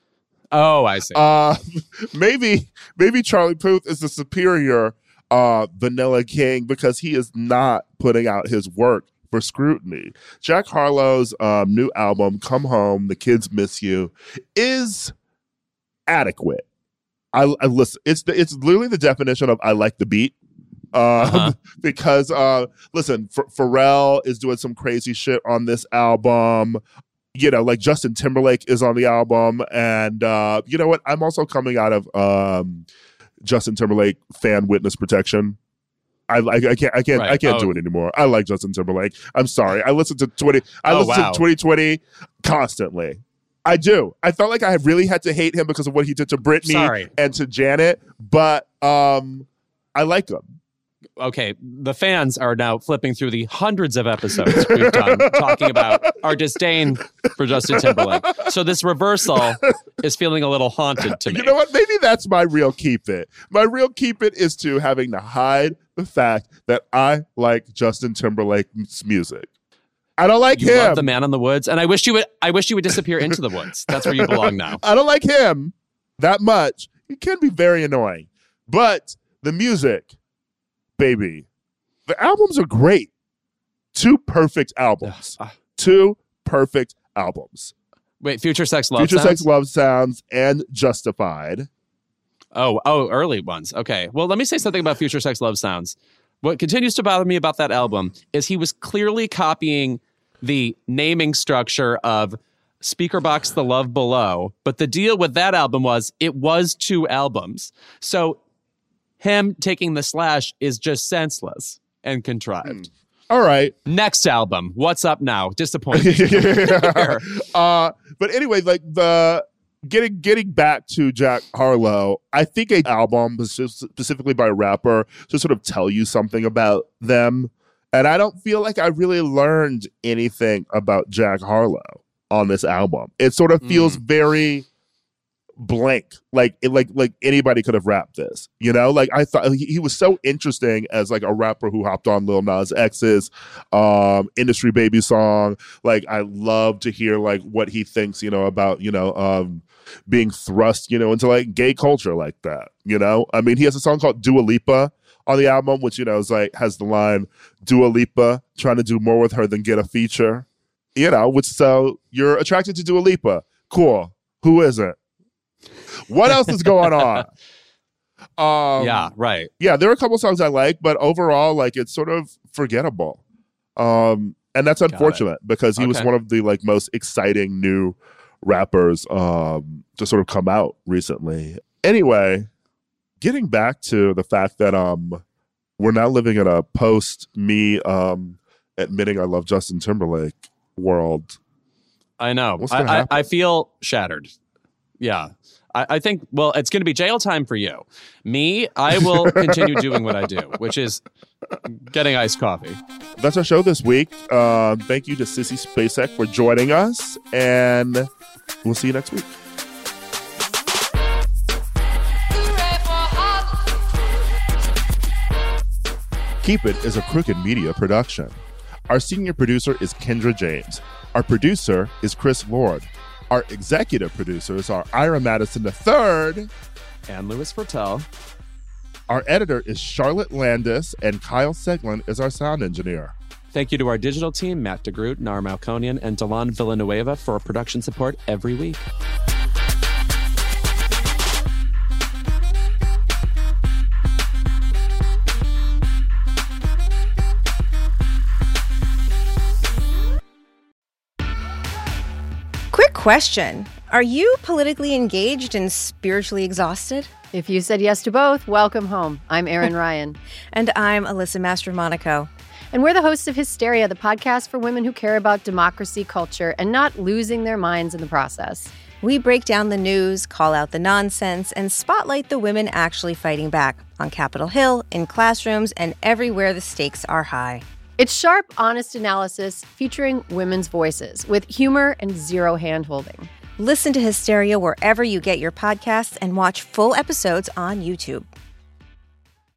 Oh, I see. Maybe Charlie Puth is the superior Vanilla King because he is not putting out his work for scrutiny. Jack Harlow's new album, Come Home, The Kids Miss You, is adequate. I listen. It's literally the definition of I like the beat. Because listen, Pharrell is doing some crazy shit on this album. You know, like Justin Timberlake is on the album, and you know what? I'm also coming out of Justin Timberlake fan witness protection. I can't do it anymore. I like Justin Timberlake. I'm sorry. I listen to 2020 constantly. I do. I felt like I really had to hate him because of what he did to Britney and to Janet, but I like him. Okay, the fans are now flipping through the hundreds of episodes we've done talking about our disdain for Justin Timberlake. So this reversal is feeling a little haunted to me. You know what? Maybe that's my real keep it. My real keep it is to having to hide the fact that I like Justin Timberlake's music. I don't like him. You love the Man in the Woods, and I wish you would disappear into the woods. That's where you belong now. I don't like him that much. He can be very annoying, but the music, baby, the albums are great. Two perfect albums. Wait, Future Sex Love Future Sounds? Sex Love Sounds and Justified. Oh, early ones. Okay. Well, let me say something about Future Sex Love Sounds. What continues to bother me about that album is he was clearly copying the naming structure of Speakerboxxx The Love Below, but the deal with that album was it was two albums. So him taking the slash is just senseless and contrived. All right. Next album. What's up now? Disappointing. But anyway, like getting back to Jack Harlow, I think an album specifically by a rapper to sort of tell you something about them. And I don't feel like I really learned anything about Jack Harlow on this album. It sort of feels very blank, like anybody could have rapped this, you know? Like I thought he was so interesting as like a rapper who hopped on Lil Nas X's Industry Baby song. Like I love to hear like what he thinks, you know, about, you know, being thrust, you know, into like gay culture like that, you know? I mean, he has a song called Dua Lipa on the album, which, you know, is like has the line Dua Lipa trying to do more with her than get a feature, you know, which so you're attracted to Dua Lipa. Cool. Who isn't? What else is going on? Yeah, right. Yeah, there are a couple songs I like, but overall, like it's sort of forgettable. And that's unfortunate because he was one of the like most exciting new rappers to sort of come out recently. Anyway, getting back to the fact that we're now living in a post me admitting I love Justin Timberlake world. I know. I feel shattered. Yeah. I think, well, it's going to be jail time for you. Me, I will continue doing what I do, which is getting iced coffee. That's our show this week. Thank you to Sissy Spacek for joining us, and we'll see you next week. Keep It is a Crooked Media production. Our senior producer is Kendra James. Our producer is Chris Lord. Our executive producers are Ira Madison III and Louis Fertel. Our editor is Charlotte Landis, and Kyle Seglin is our sound engineer. Thank you to our digital team, Matt DeGroot, Nar Malconian, and Delon Villanueva for production support every week. Quick question. Are you politically engaged and spiritually exhausted? If you said yes to both, welcome home. I'm Erin Ryan. And I'm Alyssa Mastromonaco. And we're the hosts of Hysteria, the podcast for women who care about democracy, culture, and not losing their minds in the process. We break down the news, call out the nonsense, and spotlight the women actually fighting back on Capitol Hill, in classrooms, and everywhere the stakes are high. It's sharp, honest analysis featuring women's voices with humor and zero hand-holding. Listen to Hysteria wherever you get your podcasts and watch full episodes on YouTube.